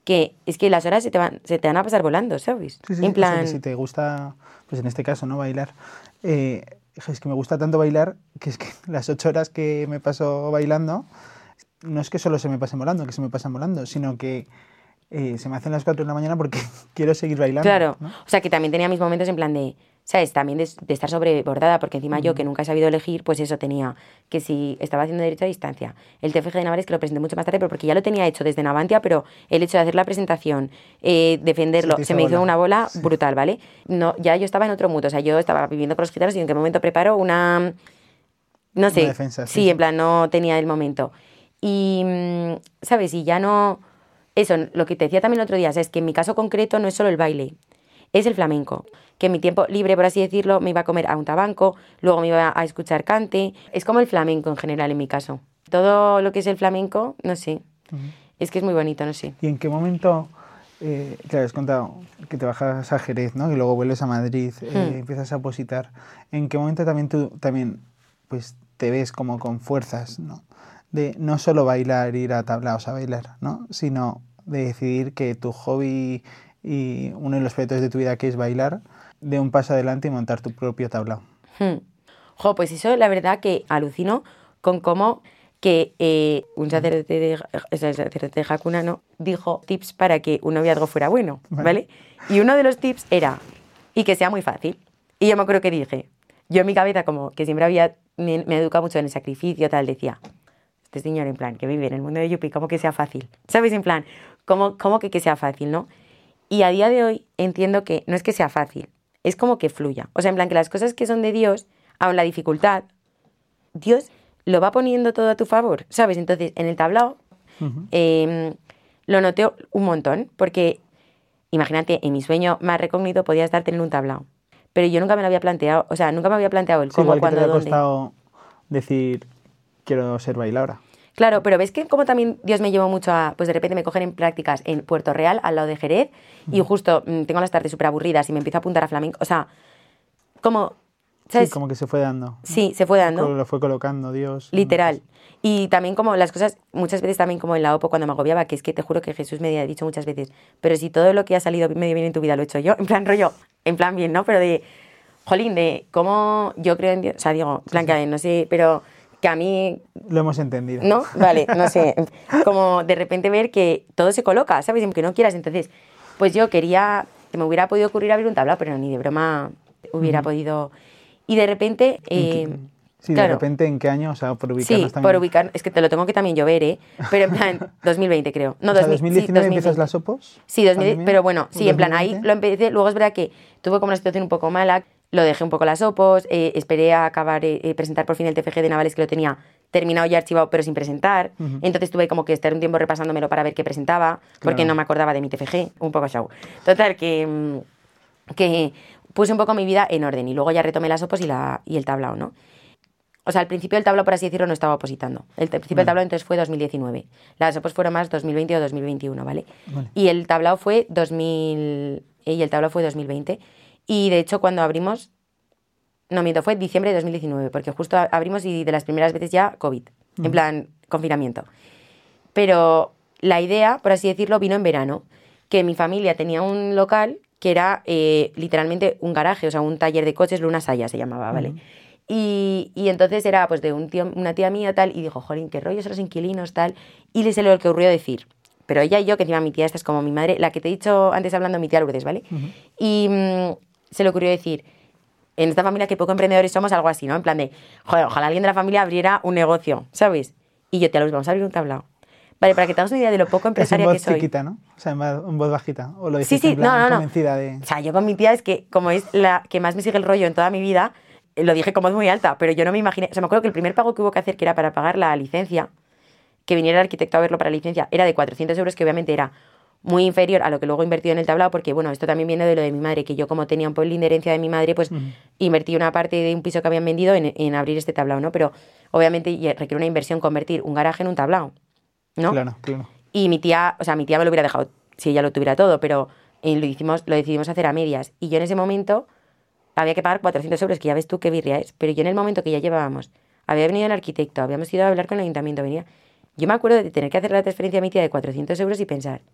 que es que las horas se te van a pasar volando, ¿sabes? Sí, en plan... O sea, que si te gusta, pues en este caso, ¿no? Bailar. Es que me gusta tanto bailar que es que las 8 horas que me paso bailando, no es que solo se me pasen volando, que se me pasan volando, sino que se me hacen las 4 de la mañana porque quiero seguir bailando. Claro, ¿no? o sea, que también tenía mis momentos en plan de, ¿sabes? También de estar sobrebordada, porque encima yo, que nunca he sabido elegir, pues eso tenía, que si estaba haciendo derecho a distancia, el TFG de Navarres, que lo presenté mucho más tarde, pero porque ya lo tenía hecho desde Navantia, pero el hecho de hacer la presentación, defenderlo, se me hizo una bola brutal, ¿vale? No, ya yo estaba en otro mood, o sea, yo estaba viviendo con los gitanos y en qué momento preparo una... No sé, Una defensa, sí, en plan, no tenía el momento. Y, ¿sabes? Y ya no... Eso, lo que te decía también el otro día, es que en mi caso concreto no es solo el baile, es el flamenco. Que en mi tiempo libre, por así decirlo, me iba a comer a un tabanco, luego me iba a escuchar cante. Es como el flamenco en general en mi caso. Todo lo que es el flamenco, no sé, es que es muy bonito, no sé. ¿Y en qué momento, claro, has contado que te bajas a Jerez, ¿no? Y luego vuelves a Madrid, empiezas a opositar. ¿En qué momento también tú pues, te ves como con fuerzas, ¿no? De no solo bailar, ir a tablaos a bailar, ¿no? Sino de decidir que tu hobby y uno de los proyectos de tu vida, que es bailar, de un paso adelante y montar tu propio tablao. Jo, pues eso la verdad que alucino con cómo que un sacerdote de Hakuna, ¿no?, dijo tips para que un noviazgo fuera bueno, ¿vale? Y uno de los tips era, y que sea muy fácil. Y yo me acuerdo que dije, yo en mi cabeza como que siempre me he educado mucho en el sacrificio, tal, decía, este señor en plan, que vive en el mundo de Yupi, como que sea fácil, ¿sabes? En plan, como que sea fácil, ¿no? Y a día de hoy entiendo que no es que sea fácil, es como que fluya. O sea, en plan, que las cosas que son de Dios, aun la dificultad, Dios lo va poniendo todo a tu favor, ¿sabes? Entonces, en el tablao lo noté un montón, porque imagínate, en mi sueño más recógnito podía estar teniendo un tablao. Pero yo nunca me lo había planteado, o sea, nunca me había planteado el cómo, igual cuándo, dónde. dónde. Te ha costado decir, quiero ser bailaora. Claro, pero ves que como también Dios me llevó mucho a, pues de repente me cogen en prácticas en Puerto Real, al lado de Jerez, y justo tengo las tardes súper aburridas y me empiezo a apuntar a flamenco, o sea, como, ¿sabes? Sí, como que se fue dando. Sí, se fue dando. Lo fue colocando Dios. Literal. Y también como las cosas, muchas veces también como en la OPO cuando me agobiaba, que es que te juro que Jesús me había dicho muchas veces, pero si todo lo que ha salido medio bien en tu vida lo he hecho yo, en plan rollo, en plan bien, ¿no? Pero de, jolín, de cómo yo creo en Dios, o sea, digo, en plan que no sé, pero que a mí... Lo hemos entendido. ¿No? Vale, no sé, como de repente ver que todo se coloca, ¿sabes? Aunque no quieras, entonces, pues yo quería, que me hubiera podido ocurrir abrir un tablao, pero ni de broma hubiera podido... Y de repente... Sí, claro. De repente, ¿en qué año? O sea, por ubicarnos también. Sí, por ubicar, es que te lo tengo que también llover, ¿eh? Pero en plan, 2020 creo. No, o sea, 2019 sí, empiezas las OPOs. Sí, 2000, pero bueno, sí, 2020. En plan, ahí lo empecé, luego es verdad que tuve como una situación un poco mala, lo dejé un poco las OPOs, esperé a acabar, presentar por fin el TFG de Navales, que lo tenía terminado y archivado, pero sin presentar. Entonces tuve como que estar un tiempo repasándomelo para ver qué presentaba, porque no me acordaba de mi TFG, un poco show. Total, que puse un poco mi vida en orden y luego ya retomé las OPOs y el tablao, ¿no? O sea, al principio del tablao, por así decirlo, no estaba opositando. El principio del tablao entonces fue 2019. Las OPOs fueron más 2020 o 2021, ¿vale? Y el tablao fue 2020. Y de hecho, cuando abrimos... No, miento, fue diciembre de 2019, porque justo abrimos y de las primeras veces ya COVID, en plan confinamiento. Pero la idea, por así decirlo, vino en verano, que mi familia tenía un local que era literalmente un garaje, o sea, un taller de coches, Luna Saya se llamaba, ¿vale? Y entonces era pues de una tía mía tal, y dijo, jolín, qué rollo son los inquilinos tal, y se le ocurrió decir, pero ella y yo, que encima mi tía esta es como mi madre, la que te he dicho antes hablando, mi tía Lourdes, ¿vale? Y se le ocurrió decir, en esta familia que poco emprendedores somos, algo así, ¿no? En plan de, joder, ojalá alguien de la familia abriera un negocio, ¿sabes? Y yo, tía Lourdes, vamos a abrir un tablao. Vale, para que te hagas una idea de lo poco empresaria que soy. En voz chiquita, ¿no? O sea, en voz bajita. O lo sí, en plan no. convencida de... O sea, yo con mi tía es que, como es la que más me sigue el rollo en toda mi vida, lo dije con voz muy alta, pero yo no me imaginé... O sea, me acuerdo que el primer pago que hubo que hacer, que era para pagar la licencia, que viniera el arquitecto a verlo para la licencia, era de 400 euros, que obviamente era muy inferior a lo que luego he invertido en el tablao, porque, bueno, esto también viene de lo de mi madre, que yo como tenía un pelín de herencia de mi madre, pues invertí una parte de un piso que habían vendido en abrir este tablao, ¿no? Pero obviamente requiere una inversión convertir un garaje en un tablao, ¿no? Claro. Y mi tía me lo hubiera dejado si ella lo tuviera todo, pero lo decidimos hacer a medias. Y yo en ese momento había que pagar 400 euros, que ya ves tú qué birria es, pero yo en el momento que ya llevábamos, había venido el arquitecto, habíamos ido a hablar con el ayuntamiento, yo me acuerdo de tener que hacer la transferencia a mi tía de 400 euros y pensar,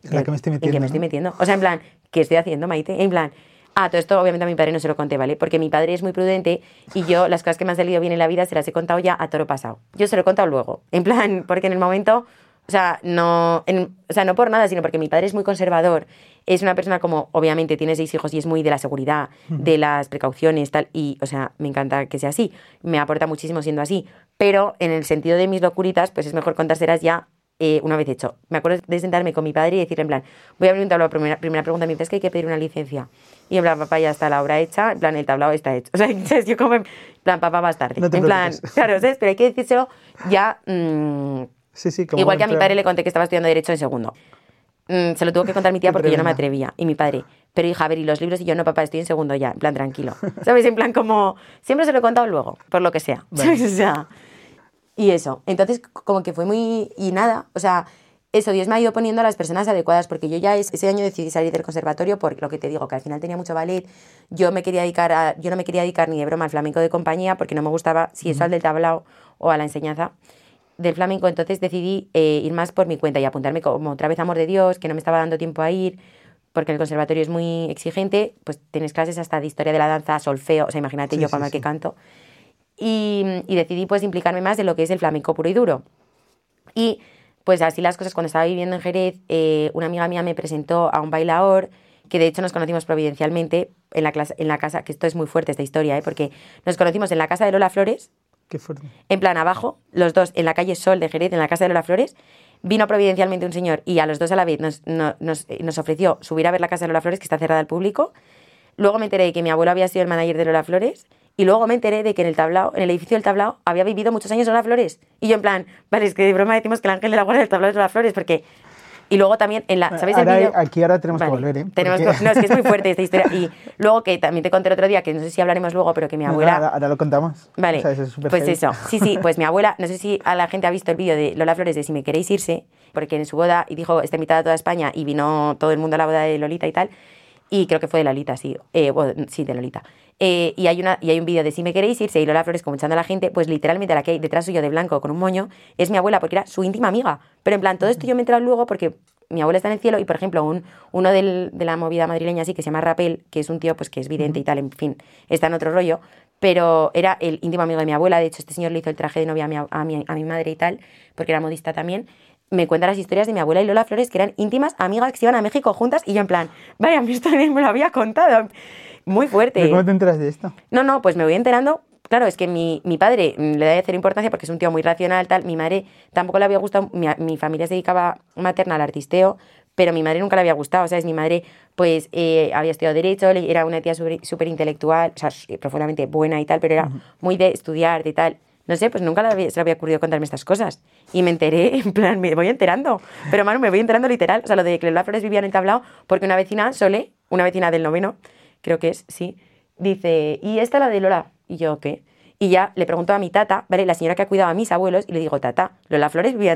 En la que me estoy metiendo. ¿En qué me estoy metiendo? O sea, en plan, ¿qué estoy haciendo, Maite? En plan, todo esto obviamente a mi padre no se lo conté, ¿vale? Porque mi padre es muy prudente y yo las cosas que me han salido bien en la vida se las he contado ya a toro pasado. Yo se lo he contado luego. En plan, porque en el momento, o sea, no por nada, sino porque mi padre es muy conservador. Es una persona como, obviamente, tiene 6 hijos y es muy de la seguridad, de las precauciones, tal. Y, o sea, me encanta que sea así. Me aporta muchísimo siendo así. Pero en el sentido de mis locuritas, pues es mejor contárselas ya una vez hecho. Me acuerdo de sentarme con mi padre y decirle en plan, voy a abrir un tablao, primera pregunta, me dice, es que hay que pedir una licencia. Y en plan, papá, ya está la obra hecha, en plan, el tablao está hecho. O sea, yo como, en plan, papá, más tarde. No te en plan, preocupes. claro, ¿sabes? Pero hay que decírselo ya... Sí, como igual que a mi padre le conté que estaba estudiando Derecho en segundo. Se lo tuvo que contar mi tía Qué porque yo no me tremenda. atrevía. Y mi padre, pero hija, a ver, ¿y los libros? Y yo, no, papá, estoy en segundo ya, en plan, tranquilo. ¿Sabes? En plan, como, siempre se lo he contado luego, por lo que sea. Vale. ¿Sabes? O sea, y eso. Entonces, como que fue muy... Y nada, o sea, eso, Dios me ha ido poniendo a las personas adecuadas, porque yo ya ese año decidí salir del conservatorio por lo que te digo, que al final tenía mucho ballet. Yo no me quería dedicar ni de broma al flamenco de compañía, porque no me gustaba, si eso al del tablao o a la enseñanza del flamenco. Entonces decidí ir más por mi cuenta y apuntarme como otra vez a Amor de Dios, que no me estaba dando tiempo a ir, porque el conservatorio es muy exigente, pues tienes clases hasta de historia de la danza, solfeo, o sea, imagínate Sí, yo sí, con mal sí. que canto. Y decidí pues implicarme más en lo que es el flamenco puro y duro. Y pues así las cosas, cuando estaba viviendo en Jerez, una amiga mía me presentó a un bailaor, que de hecho nos conocimos providencialmente en la casa, que esto es muy fuerte esta historia, porque nos conocimos en la casa de Lola Flores, Qué fuerte. en plan abajo, los dos en la calle Sol de Jerez, en la casa de Lola Flores. Vino providencialmente un señor y a los dos a la vez nos ofreció subir a ver la casa de Lola Flores, que está cerrada al público. Luego me enteré de que mi abuelo había sido el manager de Lola Flores. Y luego me enteré de que en el edificio del Tablao, había vivido muchos años Lola Flores. Y yo en plan, vale, es que de broma decimos que el ángel de la guarda del Tablao es Lola Flores, porque... Y luego también, ¿sabéis el vídeo? Ahora tenemos Vale, que volver, ¿eh? No, es que es muy fuerte esta historia. Y luego, que también te conté el otro día, que no sé si hablaremos luego, pero que mi abuela... ahora lo contamos. Vale, O sea, eso es súper pues heavy. eso, sí, pues mi abuela, no sé si a la gente ha visto el vídeo de Lola Flores de Si me queréis irse, porque en su boda, y dijo, está invitada a toda España, y vino todo el mundo a la boda de Lolita y tal, y creo que fue de Lolita, sí, sí, de Lolita. Y hay un vídeo de Si me queréis irse, y Lola Flores como echando a la gente, pues literalmente la que hay detrás suyo de blanco con un moño, es mi abuela, porque era su íntima amiga. Pero en plan, todo esto yo me he enterado luego porque mi abuela está en el cielo, y por ejemplo, uno de la movida madrileña así, que se llama Rapel, que es un tío pues que es vidente y tal, en fin, está en otro rollo, pero era el íntimo amigo de mi abuela. De hecho, este señor le hizo el traje de novia a mi madre y tal, porque era modista también. Me cuenta las historias de mi abuela y Lola Flores, que eran íntimas amigas, que se iban a México juntas, y yo en plan, vaya, a mí esto nadie me lo había contado. Muy fuerte. ¿Pero cómo te enteras de esto? No, pues me voy enterando. Claro, es que mi padre le da de hacer importancia porque es un tío muy racional, tal. Mi madre tampoco le había gustado, mi familia se dedicaba materna al artisteo, pero mi madre nunca le había gustado, ¿sabes? Mi madre, pues, había estudiado Derecho, era una tía súper intelectual, o sea, profundamente buena y tal, pero era muy de estudiar, de tal. No sé, pues nunca se le había ocurrido contarme estas cosas. Y me enteré, en plan, me voy enterando. Pero, Manu, me voy enterando literal. O sea, lo de que Lola Flores vivía en el Tablao, porque una vecina, Sole, una vecina del noveno, creo que es, sí, dice, ¿y esta la de Lola? Y yo, ¿qué? Y ya le pregunto a mi tata, ¿vale? La señora que ha cuidado a mis abuelos, y le digo, tata, Lola Flores vivía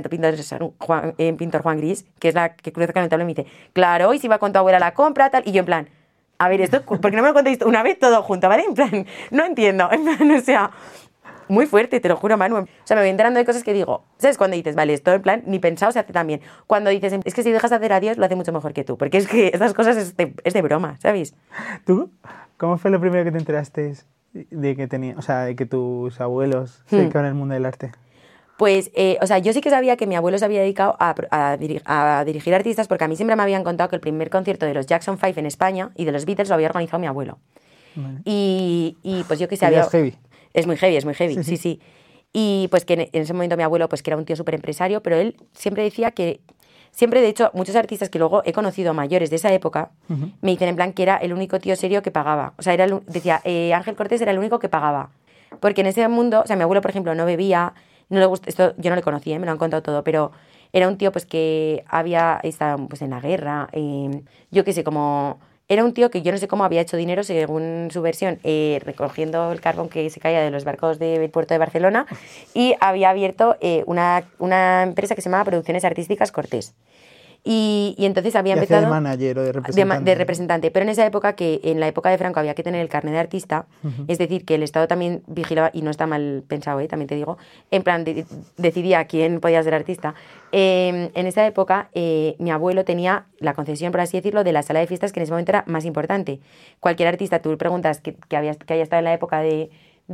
en Pintor Juan Gris, que es la que cruza con el tablao, y me dice, claro, y si va con tu abuela a la compra, tal. Y yo en plan, a ver, esto, ¿por qué no me lo contéis una vez todo junto, ¿vale? En plan, no entiendo, en plan, o sea... Muy fuerte, te lo juro, Manu. O sea, me voy enterando de cosas que digo, ¿sabes? Cuando dices, vale, esto en plan, ni pensado se hace tan bien. Cuando dices, es que si dejas de hacer a Dios, lo hace mucho mejor que tú. Porque es que estas cosas es de broma, ¿sabes? ¿Tú? ¿Cómo fue lo primero que te enteraste de que tenía, o sea, de que tus abuelos se dedicaban al mundo del arte? Pues, o sea, yo sí que sabía que mi abuelo se había dedicado a dirigir artistas, porque a mí siempre me habían contado que el primer concierto de los Jackson 5 en España y de los Beatles lo había organizado mi abuelo. Vale. Y pues yo que sé, Que ya había... es heavy. Es muy heavy, sí. Y pues que en ese momento mi abuelo, pues que era un tío súper empresario, pero él siempre decía que... Siempre, de hecho, muchos artistas que luego he conocido mayores de esa época, me dicen en plan que era el único tío serio que pagaba. O sea, decía, Ángel Cortés era el único que pagaba. Porque en ese mundo, o sea, mi abuelo, por ejemplo, no bebía, no le gusta, esto yo no le conocía, me lo han contado todo, pero era un tío pues que había estado pues en la guerra, yo qué sé, como... Era un tío que yo no sé cómo había hecho dinero, según su versión, recogiendo el carbón que se caía de los barcos del puerto de Barcelona, y había abierto una empresa que se llamaba Producciones Artísticas Cortés. Y entonces había ¿Y hacía empezado... de manager o de representante? De representante, pero en esa época, que en la época de Franco había que tener el carnet de artista, es decir, que el Estado también vigilaba, y no está mal pensado, también te digo, en plan, decidía quién podía ser artista. En esa época, mi abuelo tenía la concesión, por así decirlo, de la sala de fiestas, que en ese momento era más importante. Cualquier artista, tú preguntas que haya estado en la época y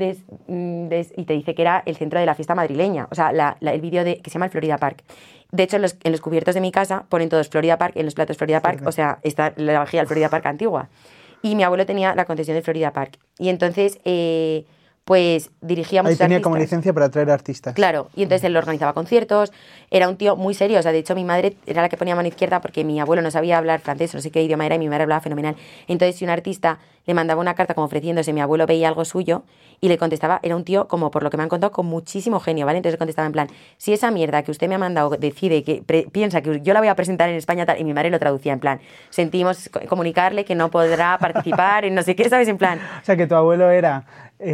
te dice que era el centro de la fiesta madrileña, o sea, el vídeo que se llama el Florida Park. De hecho, en los cubiertos de mi casa ponen todos Florida Park, en los platos Florida Park, o sea, está la vajilla del Florida Park antigua. Y mi abuelo tenía la concesión de Florida Park. Y entonces, pues dirigía muchos artistas. Ahí tenía artistas. Como licencia para traer artistas. Claro, y entonces él organizaba conciertos, era un tío muy serio, o sea, de hecho mi madre era la que ponía mano izquierda porque mi abuelo no sabía hablar francés, no sé qué idioma era, y mi madre hablaba fenomenal. Entonces, si un artista le mandaba una carta como ofreciéndose, mi abuelo veía algo suyo y le contestaba, era un tío, como por lo que me han contado, con muchísimo genio, ¿vale? Entonces contestaba en plan, si esa mierda que usted me ha mandado decide que piensa que yo la voy a presentar en España tal, y mi madre lo traducía en plan, sentimos comunicarle que no podrá participar en no sé qué, ¿sabes? En plan... O sea, que tu abuelo era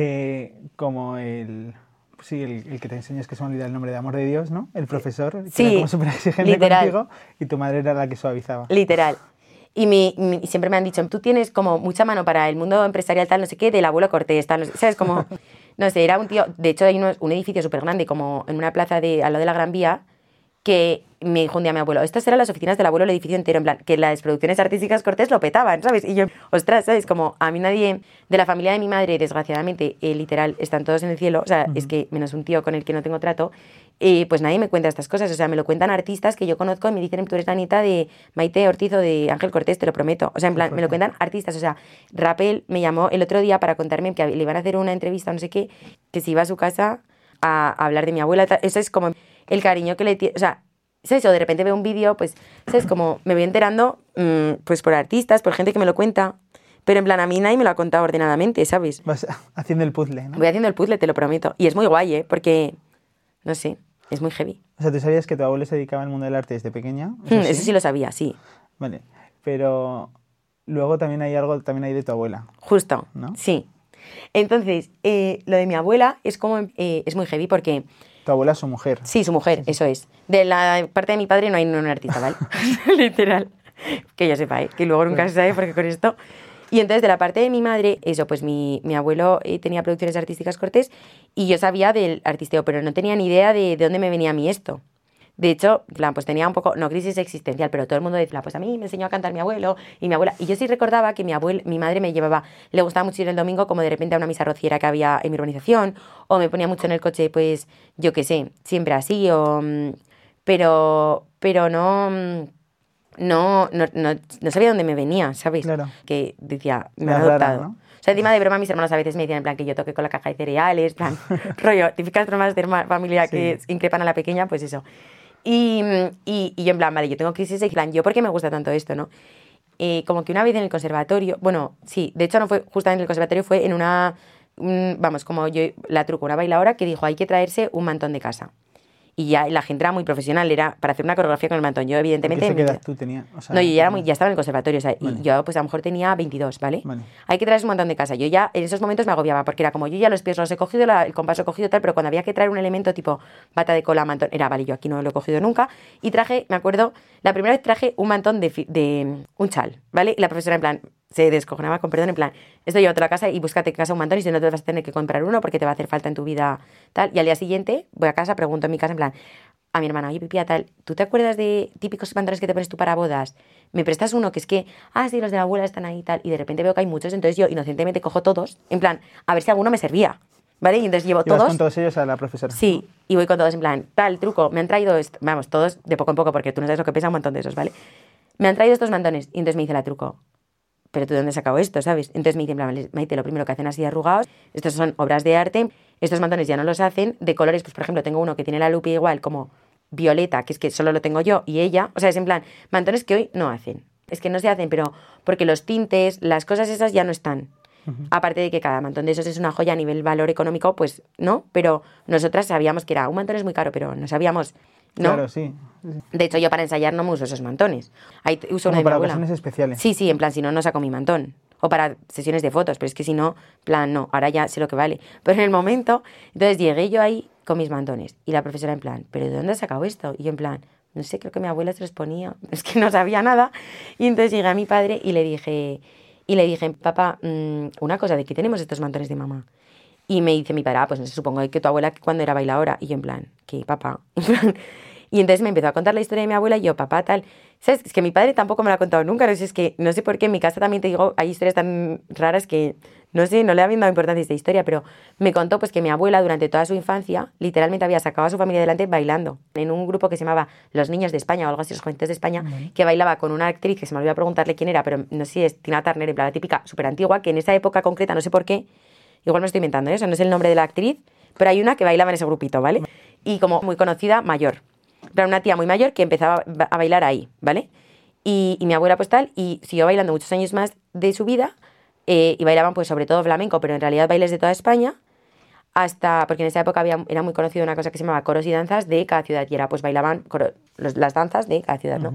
como el que te enseñas, que se me olvida el nombre, de Amor de Dios, ¿no? El profesor, que era como súper exigente literal. Contigo, y tu madre era la que suavizaba. Literal. Y siempre me han dicho, tú tienes como mucha mano para el mundo empresarial, tal, no sé qué, del abuelo Cortés, tal, no sé, ¿sabes? Como, no sé, era un tío... De hecho, hay un edificio súper grande, como en una plaza al lado de la Gran Vía, que me dijo un día mi abuelo, estas eran las oficinas del abuelo, el edificio entero, en plan, que las producciones artísticas Cortés lo petaban, ¿sabes? Y yo, ostras, ¿sabes? Como a mí nadie de la familia de mi madre, desgraciadamente, literal, están todos en el cielo, o sea, es que menos un tío con el que no tengo trato, pues nadie me cuenta estas cosas, o sea, me lo cuentan artistas que yo conozco y me dicen, tú eres la nieta de Maite Ortiz o de Ángel Cortés, te lo prometo, o sea, en plan, me lo cuentan artistas, o sea, Rapel me llamó el otro día para contarme que le iban a hacer una entrevista, no sé qué, que se iba a su casa a hablar de mi abuela, eso es como el cariño que le tiene, o sea, ¿sabes? O de repente veo un vídeo, pues, ¿sabes? Como me voy enterando, pues por artistas, por gente que me lo cuenta, pero en plan, a mí nadie me lo ha contado ordenadamente, ¿sabes? Vas haciendo el puzzle, ¿no? Voy haciendo el puzzle, te lo prometo. Y es muy guay, porque, no sé, es muy heavy. O sea, ¿tú sabías que tu abuelo se dedicaba al mundo del arte desde pequeña? Eso sí lo sabía, sí. Vale, pero luego también hay de tu abuela. Justo, ¿no? Sí. Entonces, lo de mi abuela es como, es muy heavy porque... Tu abuela es su mujer. Sí, su mujer, eso es. De la parte de mi padre no hay ningún artista, ¿vale? Literal. Que yo sepa, que luego nunca se sabe porque con esto... Y entonces de la parte de mi madre, eso, pues mi abuelo tenía producciones artísticas Cortés y yo sabía del artisteo, pero no tenía ni idea de dónde me venía a mí esto. De hecho, plan, pues tenía un poco, no crisis existencial, pero todo el mundo decía, pues a mí me enseñó a cantar mi abuelo y mi abuela. Y yo sí recordaba que mi madre me llevaba, le gustaba mucho ir el domingo como de repente a una misa rociera que había en mi urbanización, o me ponía mucho en el coche, pues yo qué sé, siempre así, pero no sabía dónde me venía, ¿sabes? Claro. Que decía, me han adoptado. ¿No? O sea, encima de broma, mis hermanos a veces me decían en plan que yo toqué con la caja de cereales, plan, rollo, típicas bromas de familia que increpan a la pequeña, pues eso. Y yo en plan, vale, yo tengo crisis de plan, ¿yo por qué me gusta tanto esto, no? Como que una vez en el conservatorio, bueno, sí, de hecho no fue justamente en el conservatorio, fue en una, vamos, como yo, la truco, una bailaora que dijo, hay que traerse un mantón de casa. Y ya la gente era muy profesional, era para hacer una coreografía con el mantón. Yo, evidentemente... ¿Qué edad tú tenías? O sea, no, yo ya estaba en el conservatorio, o sea, vale. Y yo pues a lo mejor tenía 22, ¿vale? Hay que traer un mantón de casa. Yo ya en esos momentos me agobiaba, porque era como yo ya los pies los he cogido, el compás lo he cogido tal, pero cuando había que traer un elemento tipo bata de cola, mantón, era, vale, yo aquí no lo he cogido nunca. Y traje, me acuerdo, la primera vez traje un mantón de un chal, ¿vale? Y la profesora en plan... se descojonaba con perdón, en plan, esto llévatelo a casa y búscate en casa un mantón y si no te vas a tener que comprar uno porque te va a hacer falta en tu vida, tal. Y al día siguiente voy a casa, pregunto en mi casa, en plan, a mi hermana, oye, Pipia, tal, ¿tú te acuerdas de típicos mantones que te pones tú para bodas? ¿Me prestas uno? Que es que, sí, los de la abuela están ahí y tal. Y de repente veo que hay muchos, entonces yo inocentemente cojo todos, en plan, a ver si alguno me servía, ¿vale? Y entonces llevo todos. ¿Vas con todos ellos a la profesora? Sí, y voy con todos en plan, tal, truco, me han traído, vamos, todos de poco en poco, porque tú no sabes lo que pesa un montón de esos, ¿vale? Me han traído estos mantones y entonces me dice la truco, ¿pero tú de dónde has sacado esto, sabes? Entonces me dicen, en plan, Maite, lo primero que hacen así arrugados, estos son obras de arte, estos mantones ya no los hacen, de colores, pues por ejemplo, tengo uno que tiene la lupi igual, como violeta, que es que solo lo tengo yo y ella, o sea, es en plan, mantones que hoy no hacen, es que no se hacen, pero porque los tintes, las cosas esas ya no están. Aparte de que cada mantón de esos es una joya a nivel valor económico, pues no, pero nosotras sabíamos que era un mantón es muy caro, pero no sabíamos, ¿no? Claro, sí. De hecho, yo para ensayar no me uso esos mantones. Ahí uso uno de mi abuela. Para ocasiones especiales. Sí, en plan, si no, no saco mi mantón. O para sesiones de fotos, pero es que si no, plan, no, ahora ya sé lo que vale. Pero en el momento, entonces llegué yo ahí con mis mantones y la profesora en plan, ¿pero de dónde has sacado esto? Y yo en plan, no sé, creo que mi abuela se los ponía, es que no sabía nada. Y entonces llegué a mi padre y le dije, papá, una cosa, ¿de qué tenemos estos mantones de mamá? Y me dice mi padre, pues no sé, supongo que tu abuela cuando era bailadora. Y yo en plan, ¿qué, papá? Y entonces me empezó a contar la historia de mi abuela y yo, papá, tal. ¿Sabes? Es que mi padre tampoco me lo ha contado nunca. No sé, es que no sé por qué en mi casa también te digo, hay historias tan raras que, no sé, no le habían dado importancia a esta historia, pero me contó pues que mi abuela durante toda su infancia literalmente había sacado a su familia adelante bailando en un grupo que se llamaba Los Niños de España o algo así, Los Jovencitos de España, que bailaba con una actriz que se me olvidó preguntarle quién era, pero no sé si es Tina Turner, en plan la típica súper antigua, que en esa época concreta, no sé por qué, igual me estoy inventando eso, no es el nombre de la actriz, pero hay una que bailaba en ese grupito, ¿vale? Y como muy conocida, mayor. Era una tía muy mayor que empezaba a bailar ahí, ¿vale? Y mi abuela pues tal, y siguió bailando muchos años más de su vida, y bailaban pues sobre todo flamenco, pero en realidad bailes de toda España, hasta, porque en esa época era muy conocido una cosa que se llamaba coros y danzas de cada ciudad, y era pues bailaban las danzas de cada ciudad, ¿no?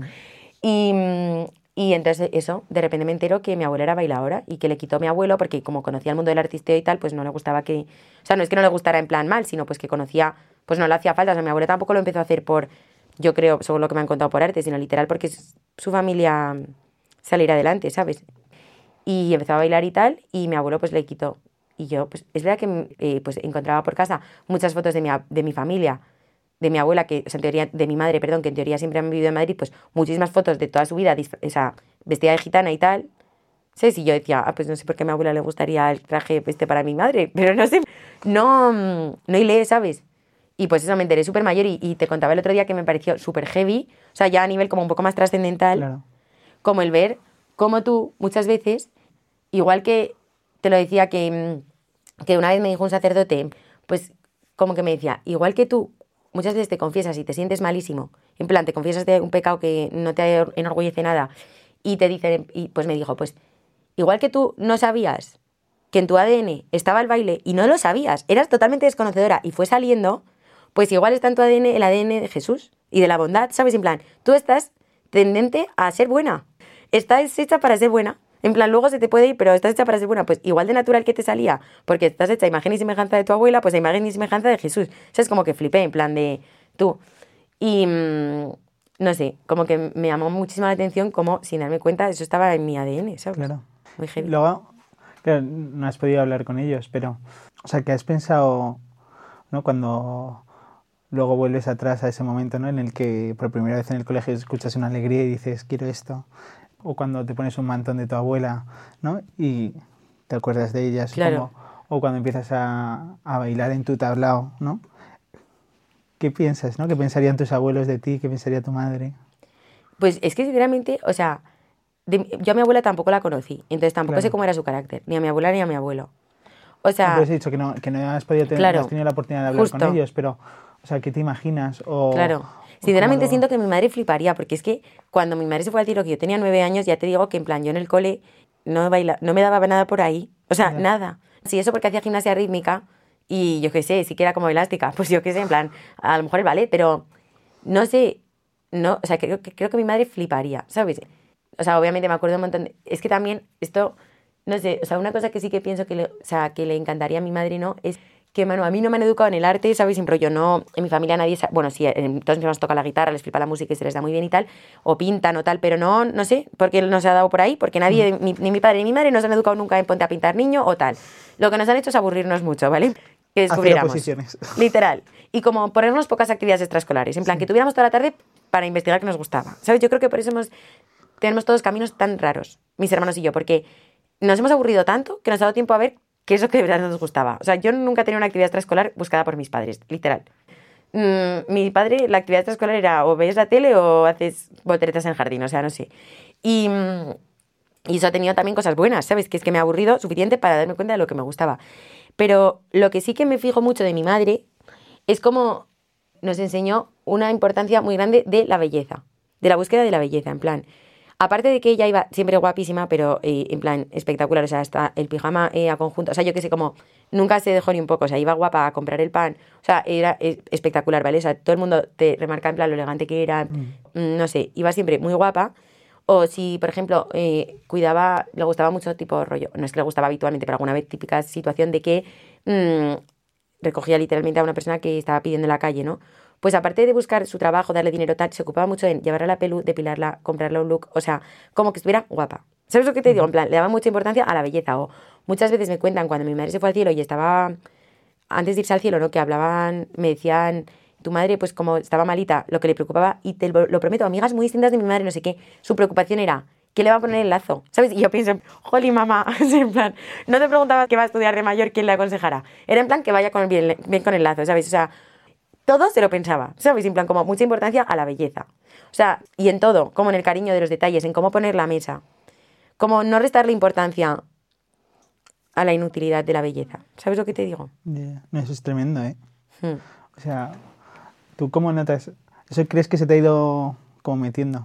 Y entonces eso, de repente me entero que mi abuela era bailadora y que le quitó a mi abuelo porque como conocía el mundo del artisteo y tal, pues no le gustaba que... O sea, no es que no le gustara en plan mal, sino pues que conocía, pues no le hacía falta. O sea, mi abuela tampoco lo empezó a hacer por, yo creo, según lo que me han contado por arte, sino literal porque su familia saliera adelante, ¿sabes? Y empezó a bailar y tal, y mi abuelo pues le quitó. Y yo, pues es verdad que pues encontraba por casa muchas fotos de mi familia, de mi abuela, que, o sea, en teoría, de mi madre, perdón, que en teoría siempre han vivido en Madrid, pues muchísimas fotos de toda su vida, o sea, vestida de gitana y tal. ¿Sabes? Y yo decía, pues no sé por qué a mi abuela le gustaría el traje para mi madre, pero no sé, no hilé, ¿sabes? Y pues eso, me enteré súper mayor y te contaba el otro día que me pareció súper heavy, o sea, ya a nivel como un poco más trascendental, Claro. como el ver cómo tú, muchas veces, igual que te lo decía que una vez me dijo un sacerdote, pues como que me decía, igual que tú, muchas veces te confiesas y te sientes malísimo, en plan, te confiesas de un pecado que no te enorgullece nada, y te dicen, y pues me dijo, pues igual que tú no sabías que en tu ADN estaba el baile y no lo sabías, eras totalmente desconocedora y fue saliendo, pues igual está en tu ADN el ADN de Jesús y de la bondad, ¿sabes? En plan, tú estás tendente a ser buena, estás hecha para ser buena. En plan, luego se te puede ir, pero estás hecha para ser buena. Pues igual de natural que te salía, porque estás hecha a imagen y semejanza de tu abuela, pues a imagen y semejanza de Jesús. O sea, es como que flipé, en plan de tú. Y no sé, como que me llamó muchísimo la atención como, sin darme cuenta, eso estaba en mi ADN, ¿sabes? Claro. Muy heavy. Luego, claro, no has podido hablar con ellos, pero, o sea, ¿qué has pensado, ¿no? Cuando luego vuelves atrás a ese momento, ¿no? En el que por primera vez en el colegio escuchas una alegría y dices, quiero esto. O cuando te pones un mantón de tu abuela, ¿no? Y te acuerdas de ella, Claro. supongo. O cuando empiezas a bailar en tu tablao, ¿no? ¿Qué piensas, no? ¿Qué pensarían tus abuelos de ti? ¿Qué pensaría tu madre? Pues es que sinceramente, o sea, yo a mi abuela tampoco la conocí, entonces tampoco Claro. sé cómo era su carácter, ni a mi abuela ni a mi abuelo. O No, sea, pero has dicho que no has podido tener, claro, no has tenido la oportunidad de hablar justo. con ellos, pero, o sea, ¿qué te imaginas? Claro. Sinceramente siento que mi madre fliparía, porque es que cuando mi madre se fue al tiro, que yo tenía 9 años, ya te digo que en plan, yo en el cole no me daba nada por ahí. O sea, Ya. nada. Sí, eso porque hacía gimnasia rítmica y yo qué sé, sí que era como elástica. Pues yo qué sé, en plan, a lo mejor el ballet, pero no sé, no, o sea, creo que mi madre fliparía, ¿sabes? O sea, obviamente me acuerdo un montón de... Es que también esto, no sé, o sea, una cosa que sí que pienso que le encantaría a mi madre, ¿no? Es que, mano, a mí no me han educado en el arte, ¿sabes? Siempre yo no, en mi familia nadie, bueno, sí, todos mis hermanos tocan la guitarra, les flipa la música y se les da muy bien y tal, o pintan o tal, pero no sé, porque no se ha dado por ahí, porque nadie, ni mi padre ni mi madre nos han educado nunca en ponte a pintar niño o tal. Lo que nos han hecho es aburrirnos mucho, ¿vale? Que descubriéramos. Hacer oposiciones. Literal. Y como ponernos pocas actividades extraescolares, en plan, que tuviéramos toda la tarde para investigar que nos gustaba, ¿sabes? Yo creo que por eso tenemos todos caminos tan raros, mis hermanos y yo, porque nos hemos aburrido tanto que nos ha dado tiempo a ver qué es lo que de verdad nos gustaba. O sea, yo nunca he tenido una actividad extraescolar buscada por mis padres, literal. Mi padre, la actividad extraescolar era o ves la tele o haces volteretas en el jardín, o sea, no sé. Y eso ha tenido también cosas buenas, ¿sabes? Que es que me ha aburrido suficiente para darme cuenta de lo que me gustaba. Pero lo que sí que me fijo mucho de mi madre es cómo nos enseñó una importancia muy grande de la belleza, de la búsqueda de la belleza, en plan... Aparte de que ella iba siempre guapísima, pero en plan espectacular, o sea, hasta el pijama a conjunto, o sea, yo qué sé, como nunca se dejó ni un poco, o sea, iba guapa a comprar el pan, o sea, era espectacular, ¿vale? O sea, todo el mundo te remarca en plan lo elegante que era, no sé, iba siempre muy guapa. O si, por ejemplo, le gustaba mucho tipo rollo, no es que le gustaba habitualmente, pero alguna vez típica situación de que recogía literalmente a una persona que estaba pidiendo en la calle, ¿no? pues aparte de buscar su trabajo, darle dinero, tal, se ocupaba mucho en llevarla a la pelu, depilarla, comprarle un look, o sea, como que estuviera guapa. ¿Sabes lo que te digo? En plan, le daba mucha importancia a la belleza. O muchas veces me cuentan cuando mi madre se fue al cielo y estaba, antes de irse al cielo, ¿no? Que hablaban, me decían, tu madre, pues como estaba malita, lo que le preocupaba, y te lo prometo, amigas muy distintas de mi madre, no sé qué, su preocupación era, ¿qué le va a poner el lazo? ¿Sabes? Y yo pienso, joli, mamá, en plan, no te preguntaba qué va a estudiar de mayor, quién le aconsejara. Era en plan que vaya con bien con el lazo, ¿sabes? O sea, todo se lo pensaba, ¿sabes? En plan, como mucha importancia a la belleza. O sea, y en todo, como en el cariño de los detalles, en cómo poner la mesa. Como no restarle importancia a la inutilidad de la belleza. ¿Sabes lo que te digo? Yeah. No, eso es tremendo, ¿eh? O sea, ¿tú cómo notas? ¿Eso crees que se te ha ido como metiendo?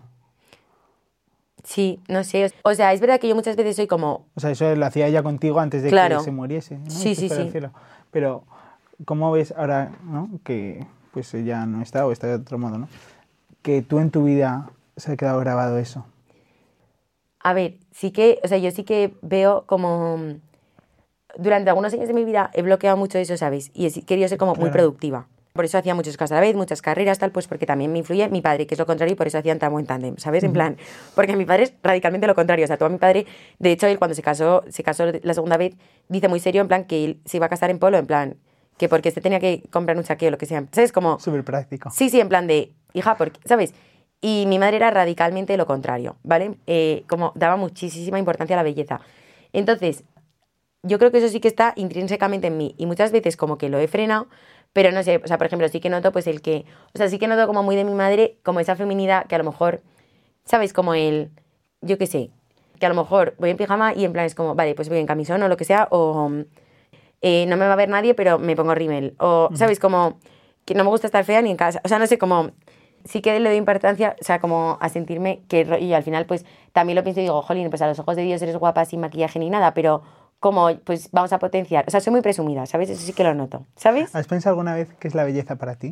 Sí, no sé. O sea, es verdad que yo muchas veces soy como... O sea, eso lo hacía ella contigo antes de que se muriese, ¿no? Sí, sí, sí. Pero, ¿cómo ves ahora, ¿no? Que pues ella no está o está de otro modo, ¿no? Que tú en tu vida se ha quedado grabado eso. A ver, sí que, o sea, yo sí que veo como... Durante algunos años de mi vida he bloqueado mucho eso, ¿sabes? Y he querido ser como muy productiva. Por eso hacía muchas cosas a la vez, muchas carreras, tal, pues porque también me influye mi padre, que es lo contrario, y por eso hacían tan buen tándem, ¿sabes? En plan, porque mi padre es radicalmente lo contrario. O sea, todo mi padre, de hecho, él cuando se casó la segunda vez, dice muy serio, en plan, que él se iba a casar en polo, en plan, que porque tenía que comprar un chaqueo o lo que sea. ¿Sabes? Como... Súper práctico. Sí, en plan de, hija, porque, ¿sabes? Y mi madre era radicalmente lo contrario, ¿vale? Como daba muchísima importancia a la belleza. Entonces, yo creo que eso sí que está intrínsecamente en mí. Y muchas veces como que lo he frenado, pero no sé, o sea, por ejemplo, sí que noto pues el que... O sea, sí que noto como muy de mi madre, como esa feminidad que a lo mejor, ¿sabes? Como el... Yo qué sé, que a lo mejor voy en pijama y en plan es como, vale, pues voy en camisón o lo que sea, o no me va a ver nadie, pero me pongo rímel. O, ¿sabes? Como que no me gusta estar fea ni en casa. O sea, no sé, como... Sí que le doy importancia, o sea, como a sentirme que... Y al final, pues, también lo pienso y digo, jolín, pues a los ojos de Dios eres guapa sin maquillaje ni nada, pero como, pues, vamos a potenciar. O sea, soy muy presumida, ¿sabes? Eso sí que lo noto, ¿sabes? ¿Has pensado alguna vez qué es la belleza para ti?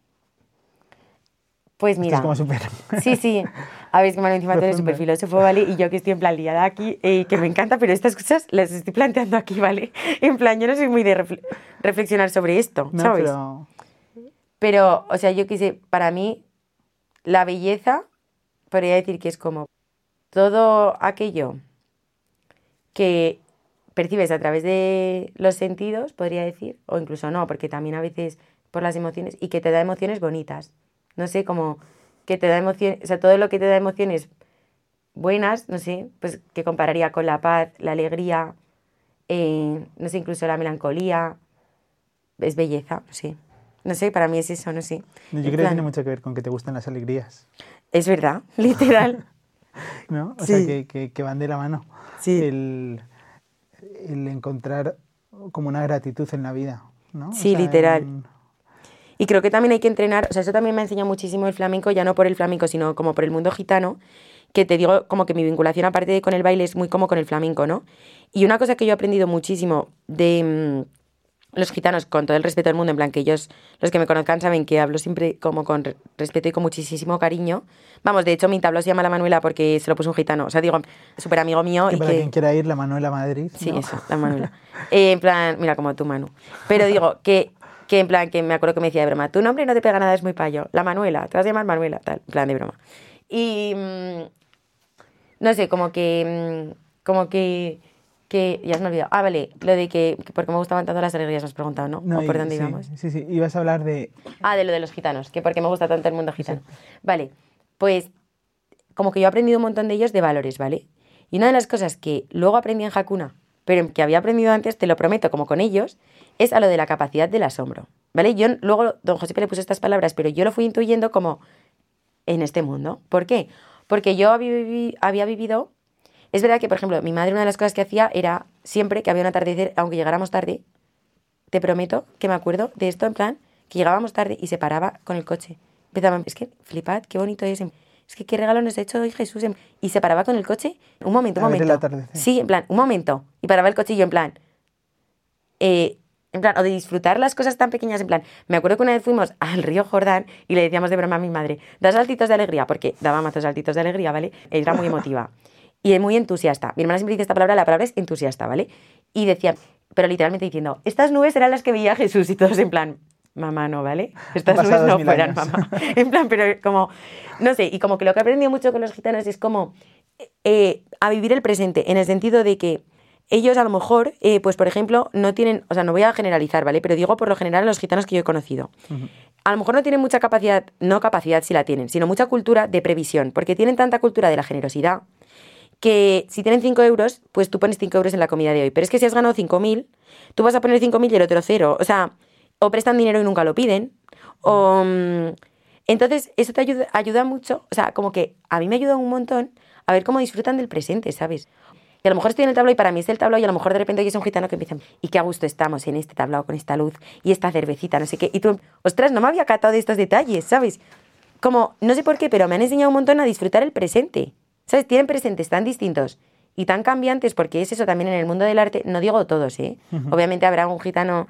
Pues mira... Esto es como súper... Sí. A ver, es que Manu encima tú eres súper filósofo, ¿vale? Y yo que estoy en plan liada aquí, que me encanta, pero estas cosas las estoy planteando aquí, ¿vale? En plan, yo no soy muy de reflexionar sobre esto, ¿sabes? Pero, o sea, yo qué sé, para mí... La belleza, podría decir que es como todo aquello que percibes a través de los sentidos, podría decir, o incluso no, porque también a veces por las emociones, y que te da emociones bonitas. No sé, como que te da emociones, o sea, todo lo que te da emociones buenas, no sé, pues que compararía con la paz, la alegría, no sé, incluso la melancolía, es belleza, sí. No sé, para mí es eso, no sé. Yo creo que tiene mucho que ver con que te gustan las alegrías. Es verdad, literal. ¿No? O sea, que van de la mano. Sí. El encontrar como una gratitud en la vida, ¿no? Sí, o sea, literal. Y creo que también hay que entrenar, o sea, eso también me ha enseñado muchísimo el flamenco, ya no por el flamenco, sino como por el mundo gitano, que te digo como que mi vinculación aparte de con el baile es muy como con el flamenco, ¿no? Y una cosa que yo he aprendido muchísimo de... los gitanos, con todo el respeto del mundo, en plan que ellos, los que me conozcan, saben que hablo siempre como con respeto y con muchísimo cariño. Vamos, de hecho, mi tablao se llama La Manuela porque se lo puso un gitano. O sea, digo, súper amigo mío. Que para quien quiera ir, La Manuela Madrid, ¿no? Sí, eso, La Manuela. En plan, mira, como tu Manu. Pero digo, que en plan, que me acuerdo que me decía de broma, tu nombre no te pega nada, es muy payo. La Manuela, te vas a llamar Manuela, tal, en plan de broma. Y, no sé, como que ya se me ha olvidado. Ah, vale, lo de que porque me gustaban tanto las alegrías, me has preguntado, ¿no? ¿O por dónde íbamos? Sí, ibas a hablar de... Ah, de lo de los gitanos, que porque me gusta tanto el mundo gitano. Sí. Vale, pues como que yo he aprendido un montón de ellos de valores, ¿vale? Y una de las cosas que luego aprendí en Hakuna, pero que había aprendido antes, te lo prometo, como con ellos, es a lo de la capacidad del asombro, ¿vale? Yo luego, don José le puso estas palabras, pero yo lo fui intuyendo como en este mundo. ¿Por qué? Porque yo había vivido... Es verdad que, por ejemplo, mi madre una de las cosas que hacía era siempre que había un atardecer, aunque llegáramos tarde, te prometo que me acuerdo de esto, en plan, que llegábamos tarde y se paraba con el coche. Empezaba, es que flipad, qué bonito es que qué regalo nos ha hecho hoy Jesús. Y se paraba con el coche, un momento. Sí, en plan, un momento. Y paraba el coche y yo en plan, o de disfrutar las cosas tan pequeñas, en plan, me acuerdo que una vez fuimos al río Jordán y le decíamos de broma a mi madre, da saltitos de alegría, porque daba mazos saltitos de alegría, ¿vale? Era muy emotiva. Y muy entusiasta. Mi hermana siempre dice esta palabra, la palabra es entusiasta, ¿vale? Y decía, pero literalmente diciendo, estas nubes eran las que veía Jesús y todos en plan, mamá no, ¿vale? Estas nubes pasado no 2000 fueran años. mamá. En plan, pero como, no sé, y como que lo que he aprendido mucho con los gitanos es como a vivir el presente, en el sentido de que ellos a lo mejor, pues por ejemplo, no tienen, o sea, no voy a generalizar, ¿vale? Pero digo por lo general los gitanos que yo he conocido. A lo mejor no tienen mucha capacidad, no capacidad si la tienen, sino mucha cultura de previsión, porque tienen tanta cultura de la generosidad que si tienen 5 euros, pues tú pones 5 euros en la comida de hoy. Pero es que si has ganado 5.000, tú vas a poner 5.000 y el otro 0. O sea, o prestan dinero y nunca lo piden, o... Entonces, eso te ayuda mucho, o sea, como que a mí me ayuda un montón a ver cómo disfrutan del presente, ¿sabes? Y a lo mejor estoy en el tablao y para mí es el tablao y a lo mejor de repente hoy es un gitano que empieza y qué a gusto estamos en este tablao con esta luz y esta cervecita, no sé qué. Y tú, ostras, no me había catado de estos detalles, ¿sabes? Como, no sé por qué, pero me han enseñado un montón a disfrutar el presente, ¿sabes? Tienen presentes tan distintos y tan cambiantes, porque es eso también en el mundo del arte, no digo todos, ¿eh? Obviamente habrá un gitano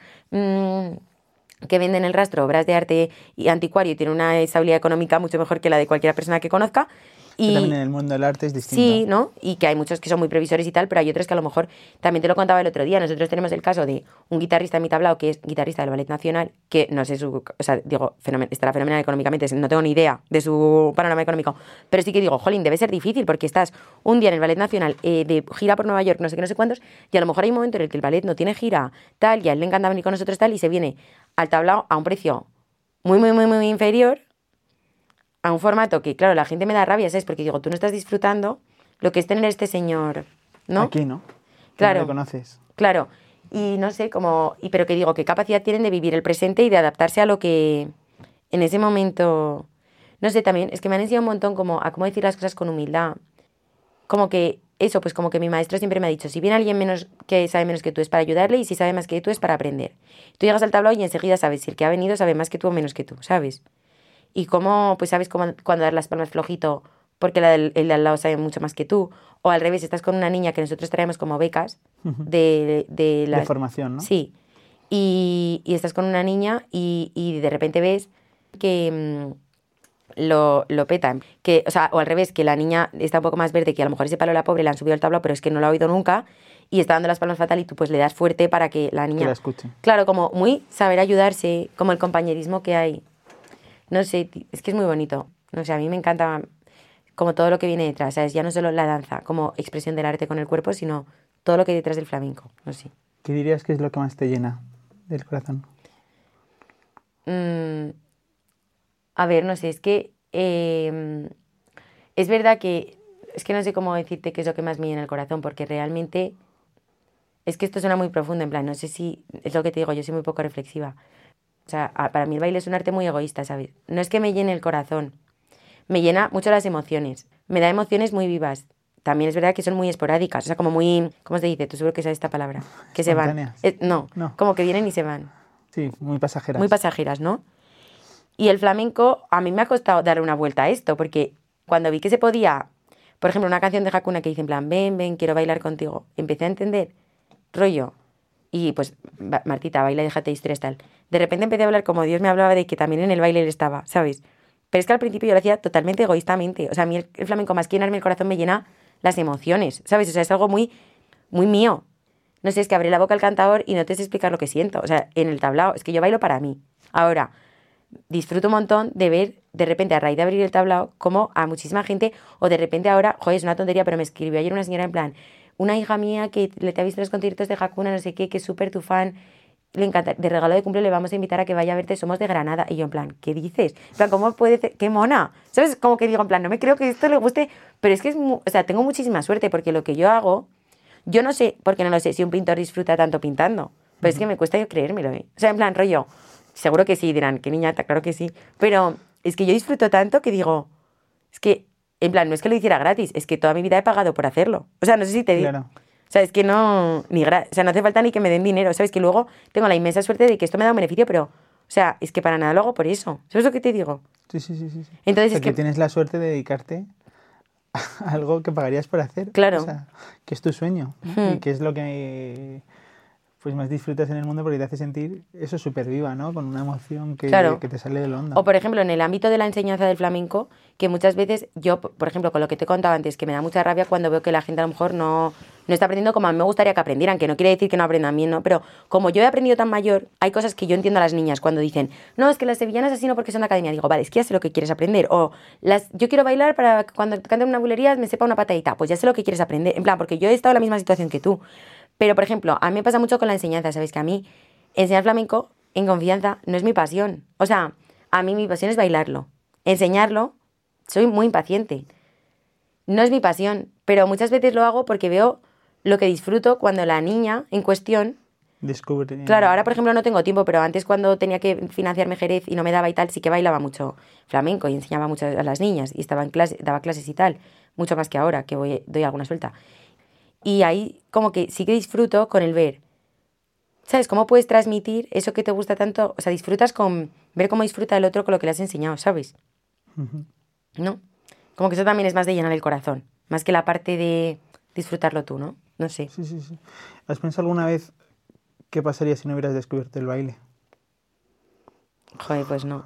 que vende en el rastro obras de arte y anticuario y tiene una estabilidad económica mucho mejor que la de cualquier persona que conozca. Y también en el mundo del arte es distinto. Sí, ¿no? Y que hay muchos que son muy previsores y tal, pero hay otros que a lo mejor, también te lo contaba el otro día, nosotros tenemos el caso de un guitarrista en mi tablao que es guitarrista del Ballet Nacional, que no sé o sea, digo, estará fenomenal económicamente, no tengo ni idea de su panorama económico, pero sí que digo, jolín, debe ser difícil porque estás un día en el Ballet Nacional de gira por Nueva York, no sé qué, no sé cuántos, y a lo mejor hay un momento en el que el ballet no tiene gira, tal, y a él le encanta venir con nosotros tal, y se viene al tablao a un precio muy, muy, muy, muy inferior, a un formato que, claro, la gente me da rabia, ¿sabes? Porque digo, tú no estás disfrutando lo que es tener este señor, ¿no? Aquí, ¿no? Claro. No lo conoces. Claro. Y no sé, pero que digo, qué capacidad tienen de vivir el presente y de adaptarse a lo que en ese momento... No sé, también, es que me han enseñado un montón como a cómo decir las cosas con humildad. Como que eso, pues como que mi maestro siempre me ha dicho, si viene alguien que sabe menos que tú es para ayudarle y si sabe más que tú es para aprender. Tú llegas al tablao y enseguida sabes si el que ha venido sabe más que tú o menos que tú, ¿sabes? Y cómo, pues sabes cuándo dar las palmas flojito porque el de al lado sabe mucho más que tú. O al revés, estás con una niña que nosotros traemos como becas de formación, ¿no? Sí. Y estás con una niña y de repente ves que lo petan. Que, o sea, o al revés, que la niña está un poco más verde, que a lo mejor ese palo la pobre le han subido al tablao, pero es que no lo ha oído nunca y está dando las palmas fatal y tú pues le das fuerte para que la niña... Que la escuche. Claro, como muy saber ayudarse, como el compañerismo que hay. No sé, es que es muy bonito. No sé, a mí me encanta como todo lo que viene detrás, ¿sabes? Ya no solo la danza como expresión del arte con el cuerpo, sino todo lo que hay detrás del flamenco, no sé. ¿Qué dirías que es lo que más te llena del corazón? A ver, no sé, es que es verdad que es que no sé cómo decirte qué es lo que más me llena el corazón, porque realmente es que esto suena muy profundo, en plan, no sé si es lo que te digo, yo soy muy poco reflexiva. O sea, para mí el baile es un arte muy egoísta, ¿sabes? No es que me llene el corazón, me llena mucho las emociones, me da emociones muy vivas. También es verdad que son muy esporádicas, o sea, como muy, ¿cómo se dice? Tú seguro que sabes esta palabra. Que se van. No, como que vienen y se van. Sí, muy pasajeras. Muy pasajeras, ¿no? Y el flamenco, a mí me ha costado darle una vuelta a esto, porque cuando vi que se podía, por ejemplo, una canción de Hakuna que dice en plan, ven, ven, quiero bailar contigo, empecé a entender, rollo, y pues, Martita, baila, déjate de historias, tal. De repente empecé a hablar como Dios me hablaba de que también en el baile él estaba, ¿sabes? Pero es que al principio yo lo hacía totalmente egoístamente. O sea, a mí el flamenco más que llenarme el corazón me llena las emociones, ¿sabes? O sea, es algo muy, muy mío. No sé, es que abre la boca al cantador y no te sé explicar lo que siento. O sea, en el tablao, es que yo bailo para mí. Ahora, disfruto un montón de ver, de repente, a raíz de abrir el tablao, como a muchísima gente, o de repente ahora, joder, es una tontería, pero me escribió ayer una señora en plan, una hija mía que te ha visto en los conciertos de Hakuna, no sé qué, que es súper tu fan, le encanta, de regalo de cumple le vamos a invitar a que vaya a verte, somos de Granada. Y yo en plan, ¿qué dices? En plan, ¿cómo puede ser? ¡Qué mona! ¿Sabes? Como que digo, en plan, no me creo que esto le guste, pero es que o sea, tengo muchísima suerte porque lo que yo hago, yo no sé, porque no lo sé, si un pintor disfruta tanto pintando, pero es que me cuesta yo creérmelo, ¿eh? O sea, en plan, rollo, seguro que sí, dirán, qué niñata, claro que sí, pero es que yo disfruto tanto que digo, es que, en plan, no es que lo hiciera gratis, es que toda mi vida he pagado por hacerlo. O sea, no sé si te digo. Claro. O sea, es que no, o sea, no hace falta ni que me den dinero, ¿sabes? Que luego tengo la inmensa suerte de que esto me da un beneficio, pero, o sea, es que para nada lo hago por eso. ¿Sabes lo que te digo? Sí. Entonces o sea, es que tienes la suerte de dedicarte a algo que pagarías por hacer. Claro. O sea, que es tu sueño, ¿no? Y que es lo que pues más disfrutas en el mundo porque te hace sentir eso súper viva, ¿no? Con una emoción que, Claro. que te sale del hondo. O, por ejemplo, en el ámbito de la enseñanza del flamenco, que muchas veces yo, por ejemplo, con lo que te he contado antes, que me da mucha rabia cuando veo que la gente a lo mejor no está aprendiendo como a mí me gustaría que aprendieran, que no quiere decir que no aprendan bien, ¿no? Pero como yo he aprendido tan mayor, hay cosas que yo entiendo a las niñas cuando dicen, no, es que las sevillanas así no porque son de academia. Digo, vale, es que ya sé lo que quieres aprender. O yo quiero bailar para que cuando canten una bulería me sepa una patadita. Pues ya sé lo que quieres aprender. En plan, porque yo he estado en la misma situación que tú. Pero, por ejemplo, a mí me pasa mucho con la enseñanza, ¿sabéis? Que a mí enseñar flamenco en confianza no es mi pasión. O sea, a mí mi pasión es bailarlo. Enseñarlo, soy muy impaciente. No es mi pasión, pero muchas veces lo hago porque veo lo que disfruto cuando la niña en cuestión... Descubre. Claro, ahora por ejemplo no tengo tiempo, pero antes cuando tenía que financiarme Jerez y no me daba y tal, sí que bailaba mucho flamenco y enseñaba mucho a las niñas y estaba en clase, daba clases y tal, mucho más que ahora, que doy alguna suelta. Y ahí como que sí que disfruto con el ver, ¿sabes? ¿Cómo puedes transmitir eso que te gusta tanto? O sea, disfrutas con ver cómo disfruta el otro con lo que le has enseñado, ¿sabes? Uh-huh. ¿No? Como que eso también es más de llenar el corazón, más que la parte de disfrutarlo tú, ¿no? No sé. Sí. ¿Has pensado alguna vez qué pasaría si no hubieras descubierto el baile? Joder, pues no.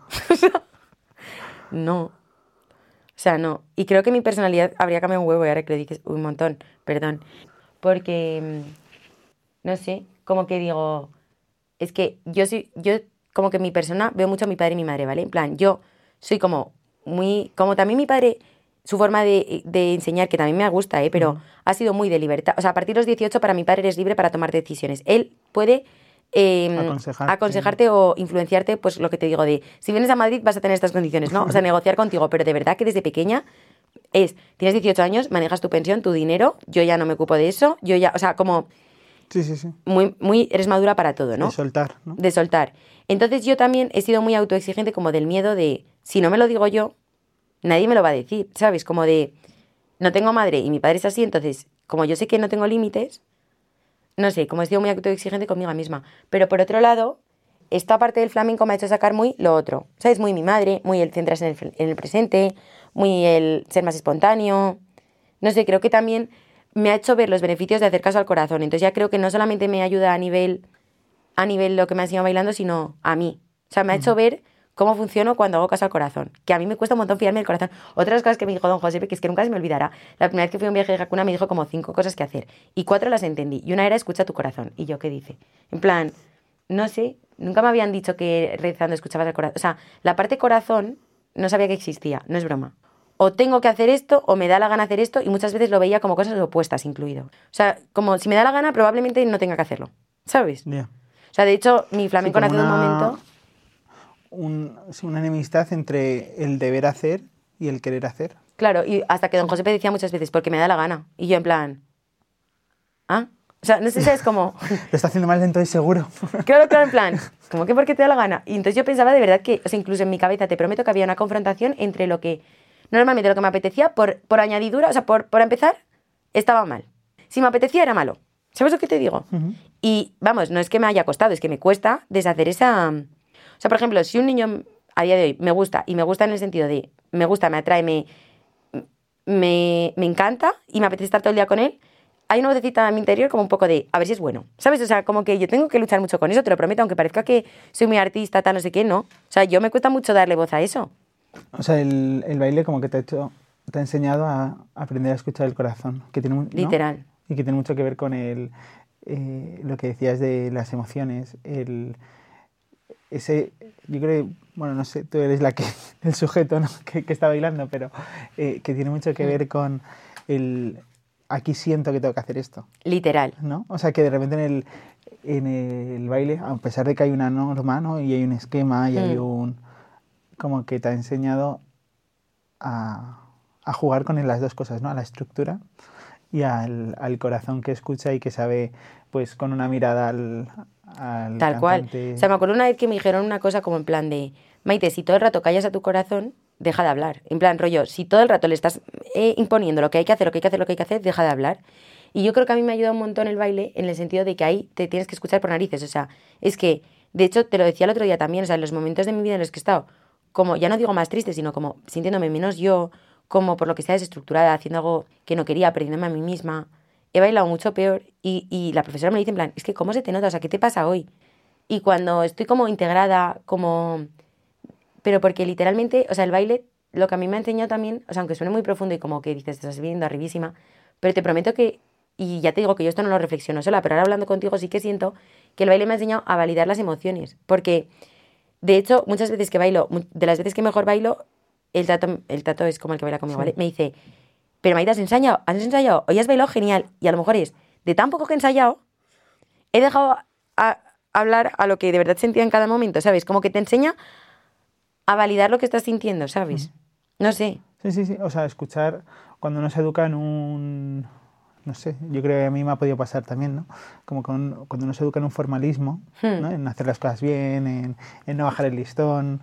No. O sea, no. Y creo que mi personalidad habría cambiado un huevo, y ahora que lo dices un montón, perdón. Porque, no sé, como que digo, es que yo como que mi persona, veo mucho a mi padre y mi madre, ¿vale? En plan, yo soy como como también mi padre, su forma de enseñar, que también me gusta, pero ha sido muy de libertad. O sea, a partir de los 18 para mi padre eres libre para tomar decisiones. Él puede... aconsejarte o influenciarte, pues lo que te digo de, si vienes a Madrid vas a tener estas condiciones, ¿no? O sea, negociar contigo, pero de verdad que desde pequeña tienes 18 años, manejas tu pensión, tu dinero, yo ya no me ocupo de eso, yo ya, o sea, como... Sí. Muy eres madura para todo, ¿no? De soltar, ¿no? De soltar. Entonces yo también he sido muy autoexigente como del miedo de, si no me lo digo yo, nadie me lo va a decir, ¿sabes? Como de, no tengo madre y mi padre es así, entonces, como yo sé que no tengo límites, no sé, como he sido muy autoexigente conmigo misma. Pero por otro lado, esta parte del flamenco me ha hecho sacar muy lo otro. ¿Sabes? Muy mi madre, muy el centrarse en el presente, muy el ser más espontáneo. No sé, creo que también me ha hecho ver los beneficios de hacer caso al corazón. Entonces ya creo que no solamente me ayuda a nivel lo que me ha enseñado bailando, sino a mí. O sea, me ha hecho ver cómo funciono cuando hago caso al corazón. Que a mí me cuesta un montón fiarme del corazón. Otras cosas que me dijo don José, que es que nunca se me olvidará. La primera vez que fui a un viaje de Hakuna me dijo como 5 cosas que hacer. Y 4 las entendí. Y una era escucha tu corazón. ¿Y yo qué dice? En plan, no sé, nunca me habían dicho que rezando escuchabas el corazón. O sea, la parte corazón no sabía que existía. No es broma. O tengo que hacer esto, o me da la gana hacer esto, y muchas veces lo veía como cosas opuestas incluido. O sea, como si me da la gana, probablemente no tenga que hacerlo. ¿Sabes? Yeah. O sea, de hecho, mi flamenco nació de un momento... Una enemistad entre el deber hacer y el querer hacer. Claro, y hasta que don José me decía muchas veces, porque me da la gana. Y yo en plan... ¿Ah? O sea, no sé si es como... Lo está haciendo mal dentro de seguro. Claro, en plan, ¿cómo que por qué te da la gana? Y entonces yo pensaba de verdad que, o sea, incluso en mi cabeza te prometo que había una confrontación entre lo que... Normalmente lo que me apetecía, por añadidura, o sea, por empezar, estaba mal. Si me apetecía, era malo. ¿Sabes lo que te digo? Uh-huh. Y, vamos, no es que me haya costado, es que me cuesta deshacer esa... O sea, por ejemplo, si un niño a día de hoy me gusta, y me gusta en el sentido de me gusta, me atrae, me encanta y me apetece estar todo el día con él, hay una vocecita en mi interior como un poco de a ver si es bueno, ¿sabes? O sea, como que yo tengo que luchar mucho con eso, te lo prometo, aunque parezca que soy muy artista, tal, no sé qué, no. O sea, yo me cuesta mucho darle voz a eso. O sea, el baile como que te ha enseñado a aprender a escuchar el corazón, que tiene, ¿no? Literal. Y que tiene mucho que ver con lo que decías de las emociones, yo creo, bueno, no sé, tú eres el sujeto, ¿no? que está bailando, pero que tiene mucho que ver con aquí siento que tengo que hacer esto. Literal. ¿No? O sea, que de repente en el baile, a pesar de que hay una norma, ¿no? Y hay un esquema y hay como que te ha enseñado a jugar con las dos cosas, ¿no? A la estructura y al corazón que escucha y que sabe, pues, con una mirada al tal cual. O sea, me acuerdo una vez que me dijeron una cosa como en plan de Maite, si todo el rato callas a tu corazón, deja de hablar. En plan, rollo, si todo el rato le estás imponiendo lo que hay que hacer, deja de hablar. Y yo creo que a mí me ha ayudado un montón el baile en el sentido de que ahí te tienes que escuchar por narices. O sea, es que, de hecho, te lo decía el otro día también, o sea, en los momentos de mi vida en los que he estado, como, ya no digo más triste, sino como sintiéndome menos yo, como por lo que sea desestructurada, haciendo algo que no quería, perdiéndome a mí misma, he bailado mucho peor y la profesora me dice en plan, es que ¿cómo se te nota? O sea, ¿qué te pasa hoy? Y cuando estoy como integrada, como... Pero porque literalmente, o sea, el baile, lo que a mí me ha enseñado también, o sea, aunque suene muy profundo y como que dices, te estás viendo arribísima, pero te prometo que, y ya te digo que yo esto no lo reflexiono sola, pero ahora hablando contigo sí que siento que el baile me ha enseñado a validar las emociones. Porque, de hecho, muchas veces que bailo, de las veces que mejor bailo, el tato es como el que baila conmigo, ¿vale? Me dice, pero Maite, ¿has ensayado? Hoy has bailado genial. Y a lo mejor es, de tan poco que he ensayado, he dejado hablar a lo que de verdad sentía en cada momento, ¿sabes? Como que te enseña a validar lo que estás sintiendo, ¿sabes? No sé. Sí. O sea, escuchar cuando uno se educa en un... No sé, yo creo que a mí me ha podido pasar también, ¿no? Como cuando uno se educa en un formalismo, ¿no? En hacer las cosas bien, en no bajar el listón,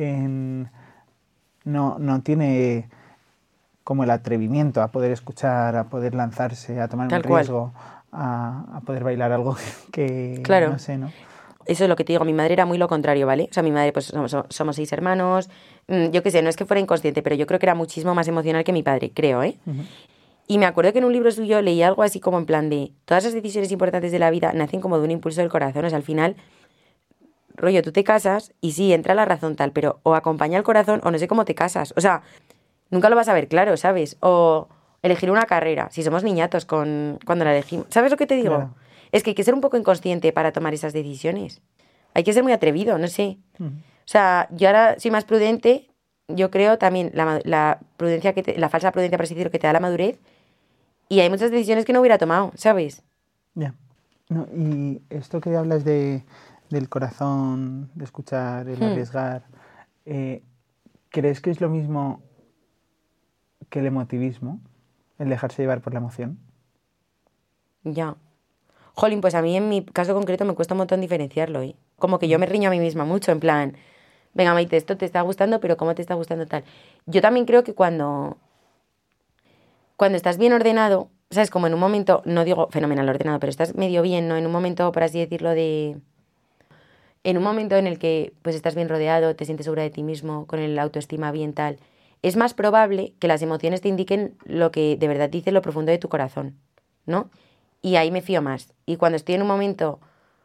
no tiene como el atrevimiento a poder escuchar, a poder lanzarse, a tomar un riesgo, a poder bailar algo que claro. no sé, ¿no? Eso es lo que te digo, mi madre era muy lo contrario, ¿vale? O sea, mi madre, pues somos 6 hermanos, yo qué sé, no es que fuera inconsciente, pero yo creo que era muchísimo más emocional que mi padre, creo, ¿eh? Uh-huh. Y me acuerdo que en un libro suyo leí algo así como en plan de, todas las decisiones importantes de la vida nacen como de un impulso del corazón, o sea, al final, rollo, tú te casas y sí, entra la razón tal, pero o acompaña el corazón o no sé cómo te casas, o sea, nunca lo vas a ver claro, ¿sabes? O elegir una carrera, si somos niñatos cuando la elegimos, ¿sabes lo que te digo? Claro. Es que hay que ser un poco inconsciente para tomar esas decisiones. Hay que ser muy atrevido, no sé. Uh-huh. O sea, yo ahora soy más prudente. Yo creo también la prudencia la falsa prudencia, por así decirlo, que te da la madurez. Y hay muchas decisiones que no hubiera tomado, ¿sabes? Ya. No, y esto que hablas del corazón, de escuchar, el arriesgar, ¿crees que es lo mismo que el emotivismo? El dejarse llevar por la emoción. Ya. Jolín, pues a mí en mi caso concreto me cuesta un montón diferenciarlo, ¿eh? Como que yo me riño a mí misma mucho, en plan, venga Maite, esto te está gustando, pero ¿cómo te está gustando tal? Yo también creo que cuando estás bien ordenado, ¿sabes? Como en un momento, no digo fenomenal ordenado, pero estás medio bien, ¿no? En un momento, por así decirlo, en un momento en el que pues estás bien rodeado, te sientes segura de ti mismo, con el autoestima bien tal, es más probable que las emociones te indiquen lo que de verdad dice lo profundo de tu corazón, ¿no? Y ahí me fío más. Y cuando estoy en un momento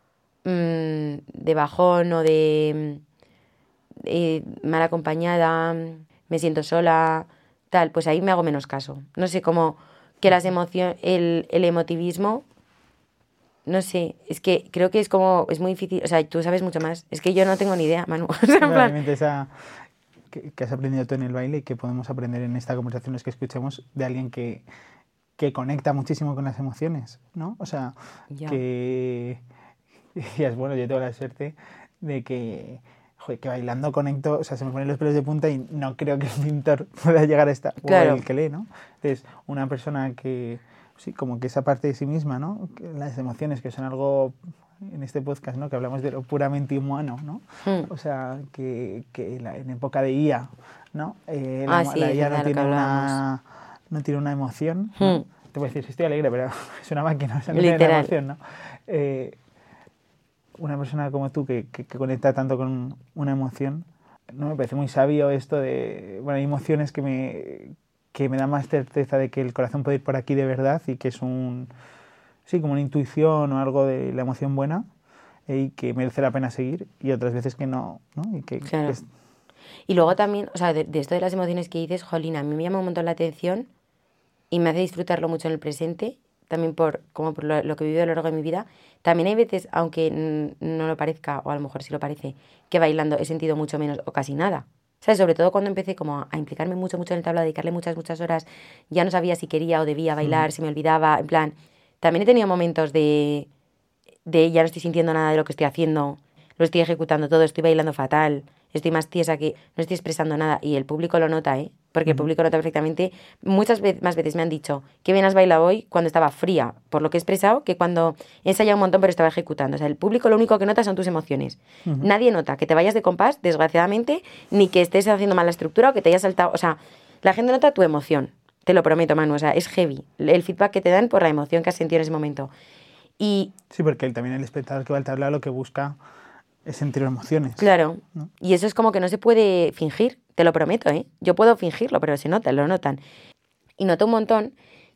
de bajón o de mal acompañada, me siento sola, tal, pues ahí me hago menos caso. No sé, como que las emociones, el emotivismo, no sé, es que creo que es muy difícil, o sea, tú sabes mucho más. Es que yo no tengo ni idea, Manu. O sea, realmente esa que has aprendido tú en el baile y que podemos aprender en esta conversación es que escuchemos de alguien que conecta muchísimo con las emociones, ¿no? O sea, que es bueno, yo tengo la suerte de que bailando conecto, o sea, se me ponen los pelos de punta y no creo que el pintor pueda llegar a esta, claro. O el que lee, ¿no? Entonces, una persona que, sí, como que esa parte de sí misma, ¿no? Que las emociones, que son algo, en este podcast, ¿no? Que hablamos de lo puramente humano, ¿no? O sea, que en época de IA, ¿no? La IA no tiene una emoción, ¿no? Te voy a decir, estoy alegre, pero es una máquina, o sea, no tiene una emoción, ¿no? Una persona como tú que conecta tanto con una emoción, ¿no? Me parece muy sabio esto de, bueno, hay emociones que me dan más certeza de que el corazón puede ir por aquí de verdad y que es como una intuición o algo de la emoción buena y que merece la pena seguir, y otras veces que no, ¿no? Y claro. Y luego también, o sea, de esto de las emociones que dices, jolín, a mí me llama un montón la atención y me hace disfrutarlo mucho en el presente, también por lo que he vivido a lo largo de mi vida. También hay veces, aunque no lo parezca, o a lo mejor sí lo parece, que bailando he sentido mucho menos o casi nada. ¿Sabes? Sobre todo cuando empecé como a implicarme mucho en el tablao, a dedicarle muchas horas, ya no sabía si quería o debía bailar, se me olvidaba, en plan... También he tenido momentos de ya no estoy sintiendo nada de lo que estoy haciendo, lo estoy ejecutando todo, estoy bailando fatal, estoy más tiesa que no estoy expresando nada, y el público lo nota, ¿eh? Porque el público nota perfectamente. Muchas más veces me han dicho que bien has bailado hoy cuando estaba fría por lo que he expresado, que cuando he ensayado un montón pero estaba ejecutando. O sea, el público lo único que nota son tus emociones. Nadie nota que te vayas de compás, desgraciadamente, ni que estés haciendo mal la estructura o que te hayas saltado. O sea, la gente nota tu emoción. Te lo prometo, Manu. O sea, es heavy el feedback que te dan por la emoción que has sentido en ese momento. Y sí, porque también el espectador que va al tablao lo que busca es sentir emociones. Claro, ¿no? Y eso es como que no se puede fingir, te lo prometo, ¿eh? Yo puedo fingirlo, pero se nota, lo notan. Y noto un montón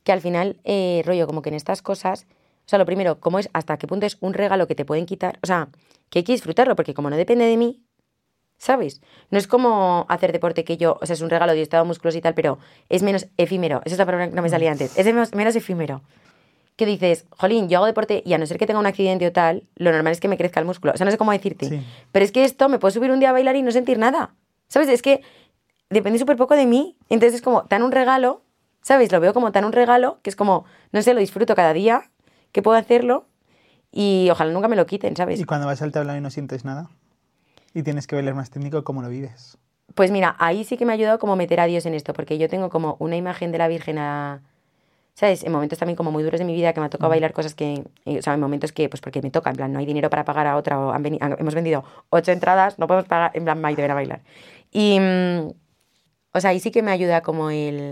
que al final, rollo, como que en estas cosas, o sea, lo primero, cómo es, hasta qué punto es un regalo que te pueden quitar, o sea, que hay que disfrutarlo, porque como no depende de mí, ¿sabes? No es como hacer deporte que yo, o sea, es un regalo de estado musculoso y tal, pero es menos efímero, esa es la palabra que no me salía antes, es menos efímero. Que dices, jolín, yo hago deporte y a no ser que tenga un accidente o tal, lo normal es que me crezca el músculo. O sea, no sé cómo decirte. Sí. Pero es que esto me puedo subir un día a bailar y no sentir nada. ¿Sabes? Es que depende súper poco de mí. Entonces es como tan un regalo, ¿sabes? Lo veo como tan un regalo que es como, no sé, lo disfruto cada día, que puedo hacerlo y ojalá nunca me lo quiten, ¿sabes? Y cuando vas al tablao y no sientes nada y tienes que bailar más técnico, ¿cómo lo vives? Pues mira, ahí sí que me ha ayudado como meter a Dios en esto, porque yo tengo como una imagen de la Virgen ¿sabes? En momentos también como muy duros de mi vida que me ha tocado bailar cosas que, o sea, en momentos que, pues porque me toca, en plan, no hay dinero para pagar a otra, o hemos vendido 8 entradas, no podemos pagar, en plan, Maite, ven a bailar. Y, o sea, ahí sí que me ayuda como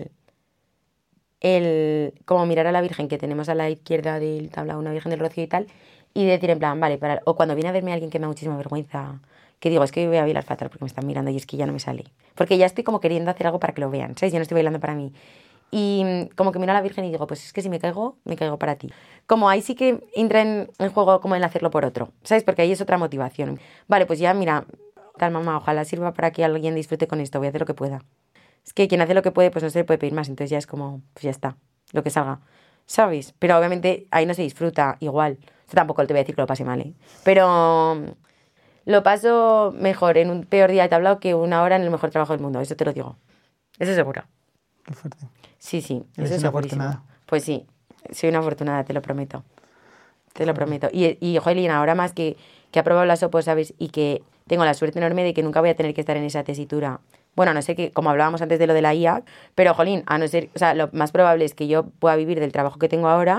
como mirar a la Virgen que tenemos a la izquierda del tablao, una Virgen del Rocío y tal, y decir en plan, vale, o cuando viene a verme alguien que me da muchísima vergüenza, que digo, es que voy a bailar fatal porque me están mirando y es que ya no me sale. Porque ya estoy como queriendo hacer algo para que lo vean, ¿sabes? Yo no estoy bailando para mí. Y como que miro a la Virgen y digo, pues es que si me caigo para ti. Como ahí sí que entra en juego como en hacerlo por otro, ¿sabes? Porque ahí es otra motivación. Vale, pues ya mira, tal mamá, ojalá sirva para que alguien disfrute con esto, voy a hacer lo que pueda. Es que quien hace lo que puede, pues no se le puede pedir más, entonces ya es como, pues ya está, lo que salga, ¿sabes? Pero obviamente ahí no se disfruta igual. O sea, tampoco te voy a decir que lo pase mal, ¿eh? Pero lo paso mejor en un peor día de tablao que una hora en el mejor trabajo del mundo, eso te lo digo. Eso seguro. Qué fuerte. Sí, sí, Eres eso es una segurísimo. afortunada. Pues sí, soy una afortunada, te lo prometo. Te lo prometo. Y jolín, ahora más que he aprobado las OPO, ¿sabes? Y que tengo la suerte enorme de que nunca voy a tener que estar en esa tesitura. Bueno, a no ser que, como hablábamos antes de lo de la IA, pero jolín, a no ser, o sea, lo más probable es que yo pueda vivir del trabajo que tengo ahora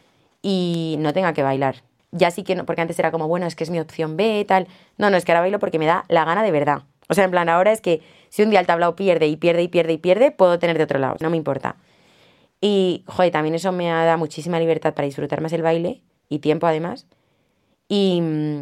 y no tenga que bailar. Ya sí que no, porque antes era como, bueno, es que es mi opción B, tal. No, no, es que ahora bailo porque me da la gana de verdad. O sea, en plan, ahora es que si un día el tablao pierde y pierde y pierde y pierde, puedo tener de otro lado, no me importa. Y, joder, también eso me ha dado muchísima libertad para disfrutar más el baile y tiempo además. Y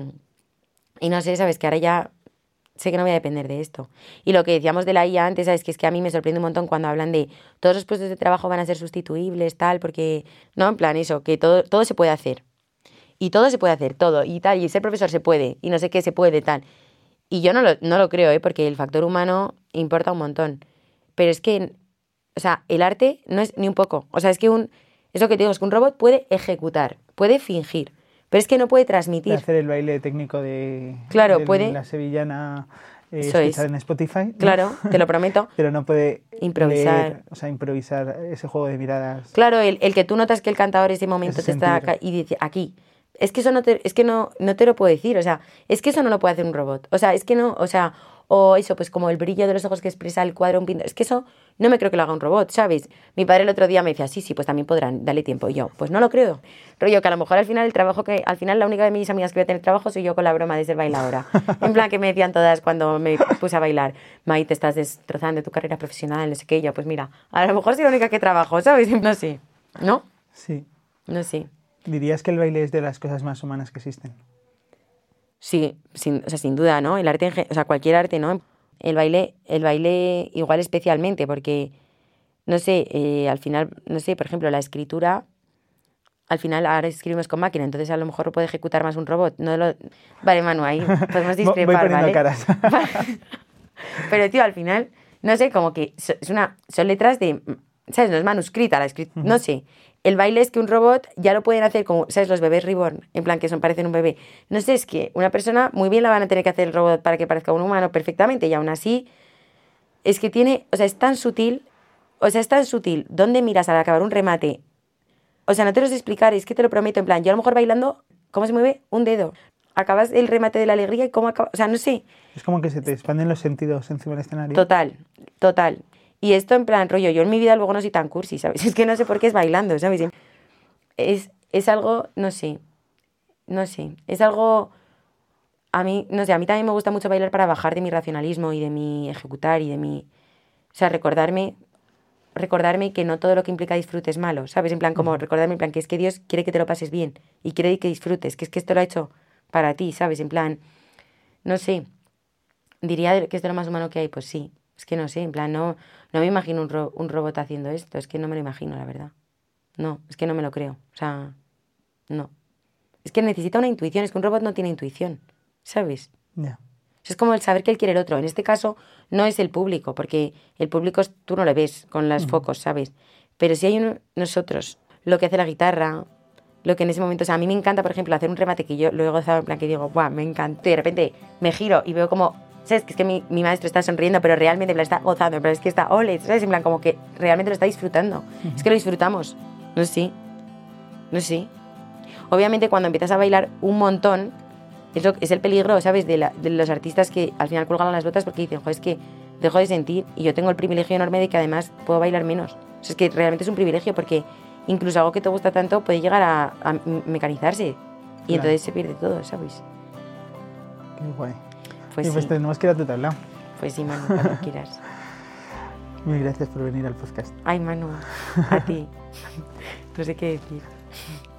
no sé, sabes que ahora ya sé que no voy a depender de esto. Y lo que decíamos de la IA antes, sabes que es que a mí me sorprende un montón cuando hablan de todos los puestos de trabajo van a ser sustituibles, tal, porque, no, en plan eso, que todo se puede hacer. Y todo se puede hacer, todo, y tal, y ser profesor se puede, y no sé qué se puede, tal. Y yo no lo creo, porque el factor humano importa un montón. Pero es que, o sea, el arte no es ni un poco. O sea, es lo que te digo, es que un robot puede ejecutar, puede fingir, pero es que no puede transmitir. De hacer el baile técnico Claro, de puede. la sevillana Eso escuchar es. en Spotify, ¿no? Claro, te lo prometo. Pero no puede Improvisar. leer, o sea, improvisar ese juego de miradas. Claro, el que tú notas que el cantador ese momento Ese te está sentido. y dice aquí. Es que eso no te lo puedo decir, o sea, es que eso no lo puede hacer un robot. O sea, es que no, o sea, o eso, pues como el brillo de los ojos que expresa el cuadro un pintor. Es que eso no me creo que lo haga un robot, ¿sabes? Mi padre el otro día me decía, sí, pues también podrán, dale tiempo. Y yo, pues no lo creo. Rollo, que a lo mejor al final al final la única de mis amigas que voy a tener trabajo soy yo con la broma de ser bailadora. En plan que me decían todas cuando me puse a bailar, Mai, te estás destrozando tu carrera profesional, no sé qué. Y yo, pues mira, a lo mejor soy la única que trabajo, ¿sabes? No sé, ¿no? Sí. No sé. ¿Dirías que el baile es de las cosas más humanas que existen? Sí, sin duda, ¿no? El arte, o sea, cualquier arte, ¿no? El baile igual especialmente, porque, no sé, al final, no sé, por ejemplo, la escritura, al final ahora escribimos con máquina, entonces a lo mejor lo puede ejecutar más un robot. Vale, Manu, ahí podemos discrepar, Voy poniendo ¿vale? caras. Pero, tío, al final, no sé, como que son letras de, ¿sabes? No es manuscrita la escritura, no sé. El baile es que un robot ya lo pueden hacer como, ¿sabes? Los bebés reborn, en plan que parecen un bebé. No sé, es que una persona muy bien la van a tener que hacer el robot para que parezca un humano perfectamente y aún así es que tiene, o sea, es tan sutil, ¿dónde miras al acabar un remate? O sea, no te lo sé explicar, es que te lo prometo, en plan, yo a lo mejor bailando, ¿cómo se mueve? Un dedo. Acabas el remate de la alegría y cómo acaba, o sea, no sé. Es como que se te expanden los sentidos encima del escenario. Total. Y esto en plan rollo, yo en mi vida luego no soy tan cursi, ¿sabes? Es que no sé por qué es bailando, ¿sabes? Es algo, no sé, es algo, a mí, no sé, a mí también me gusta mucho bailar para bajar de mi racionalismo y de mi ejecutar y de mi, o sea, recordarme que no todo lo que implica disfrute es malo, ¿sabes? En plan, como recordarme, en plan, que es que Dios quiere que te lo pases bien y quiere que disfrutes, que es que esto lo ha hecho para ti, ¿sabes? En plan, no sé, diría que es de lo más humano que hay, pues sí. Es que no sé, en plan, no me imagino un robot haciendo esto, es que no me lo imagino, la verdad. No, es que no me lo creo. O sea, no. Es que necesita una intuición, es que un robot no tiene intuición, ¿sabes? Ya. Es como el saber que él quiere el otro. En este caso no es el público, porque el público tú no lo ves con los focos, ¿sabes? Pero si hay nosotros, lo que hace la guitarra, lo que en ese momento... O sea, a mí me encanta, por ejemplo, hacer un remate que yo lo he gozado en plan que digo, ¡buah, me encantó! Y de repente me giro y veo como... ¿Sabes? Que es que mi maestro está sonriendo, pero realmente en plan está gozando, pero es que está ole, ¿sabes? En plan como que realmente lo está disfrutando. Es que lo disfrutamos. No sé. No sé. Obviamente cuando empiezas a bailar un montón, es el peligro, ¿sabes? De los artistas que al final cuelgan las botas porque dicen, joder, es que dejo de sentir y yo tengo el privilegio enorme de que además puedo bailar menos. O sea, es que realmente es un privilegio porque incluso algo que te gusta tanto puede llegar a mecanizarse y Claro. entonces se pierde todo, ¿sabes? Qué guay. Pues y pues sí, tenemos que ir a tu tablao. pues sí, Manu, cuando quieras. Mil gracias por venir al podcast. Ay, Manu, a ti. No sé qué decir.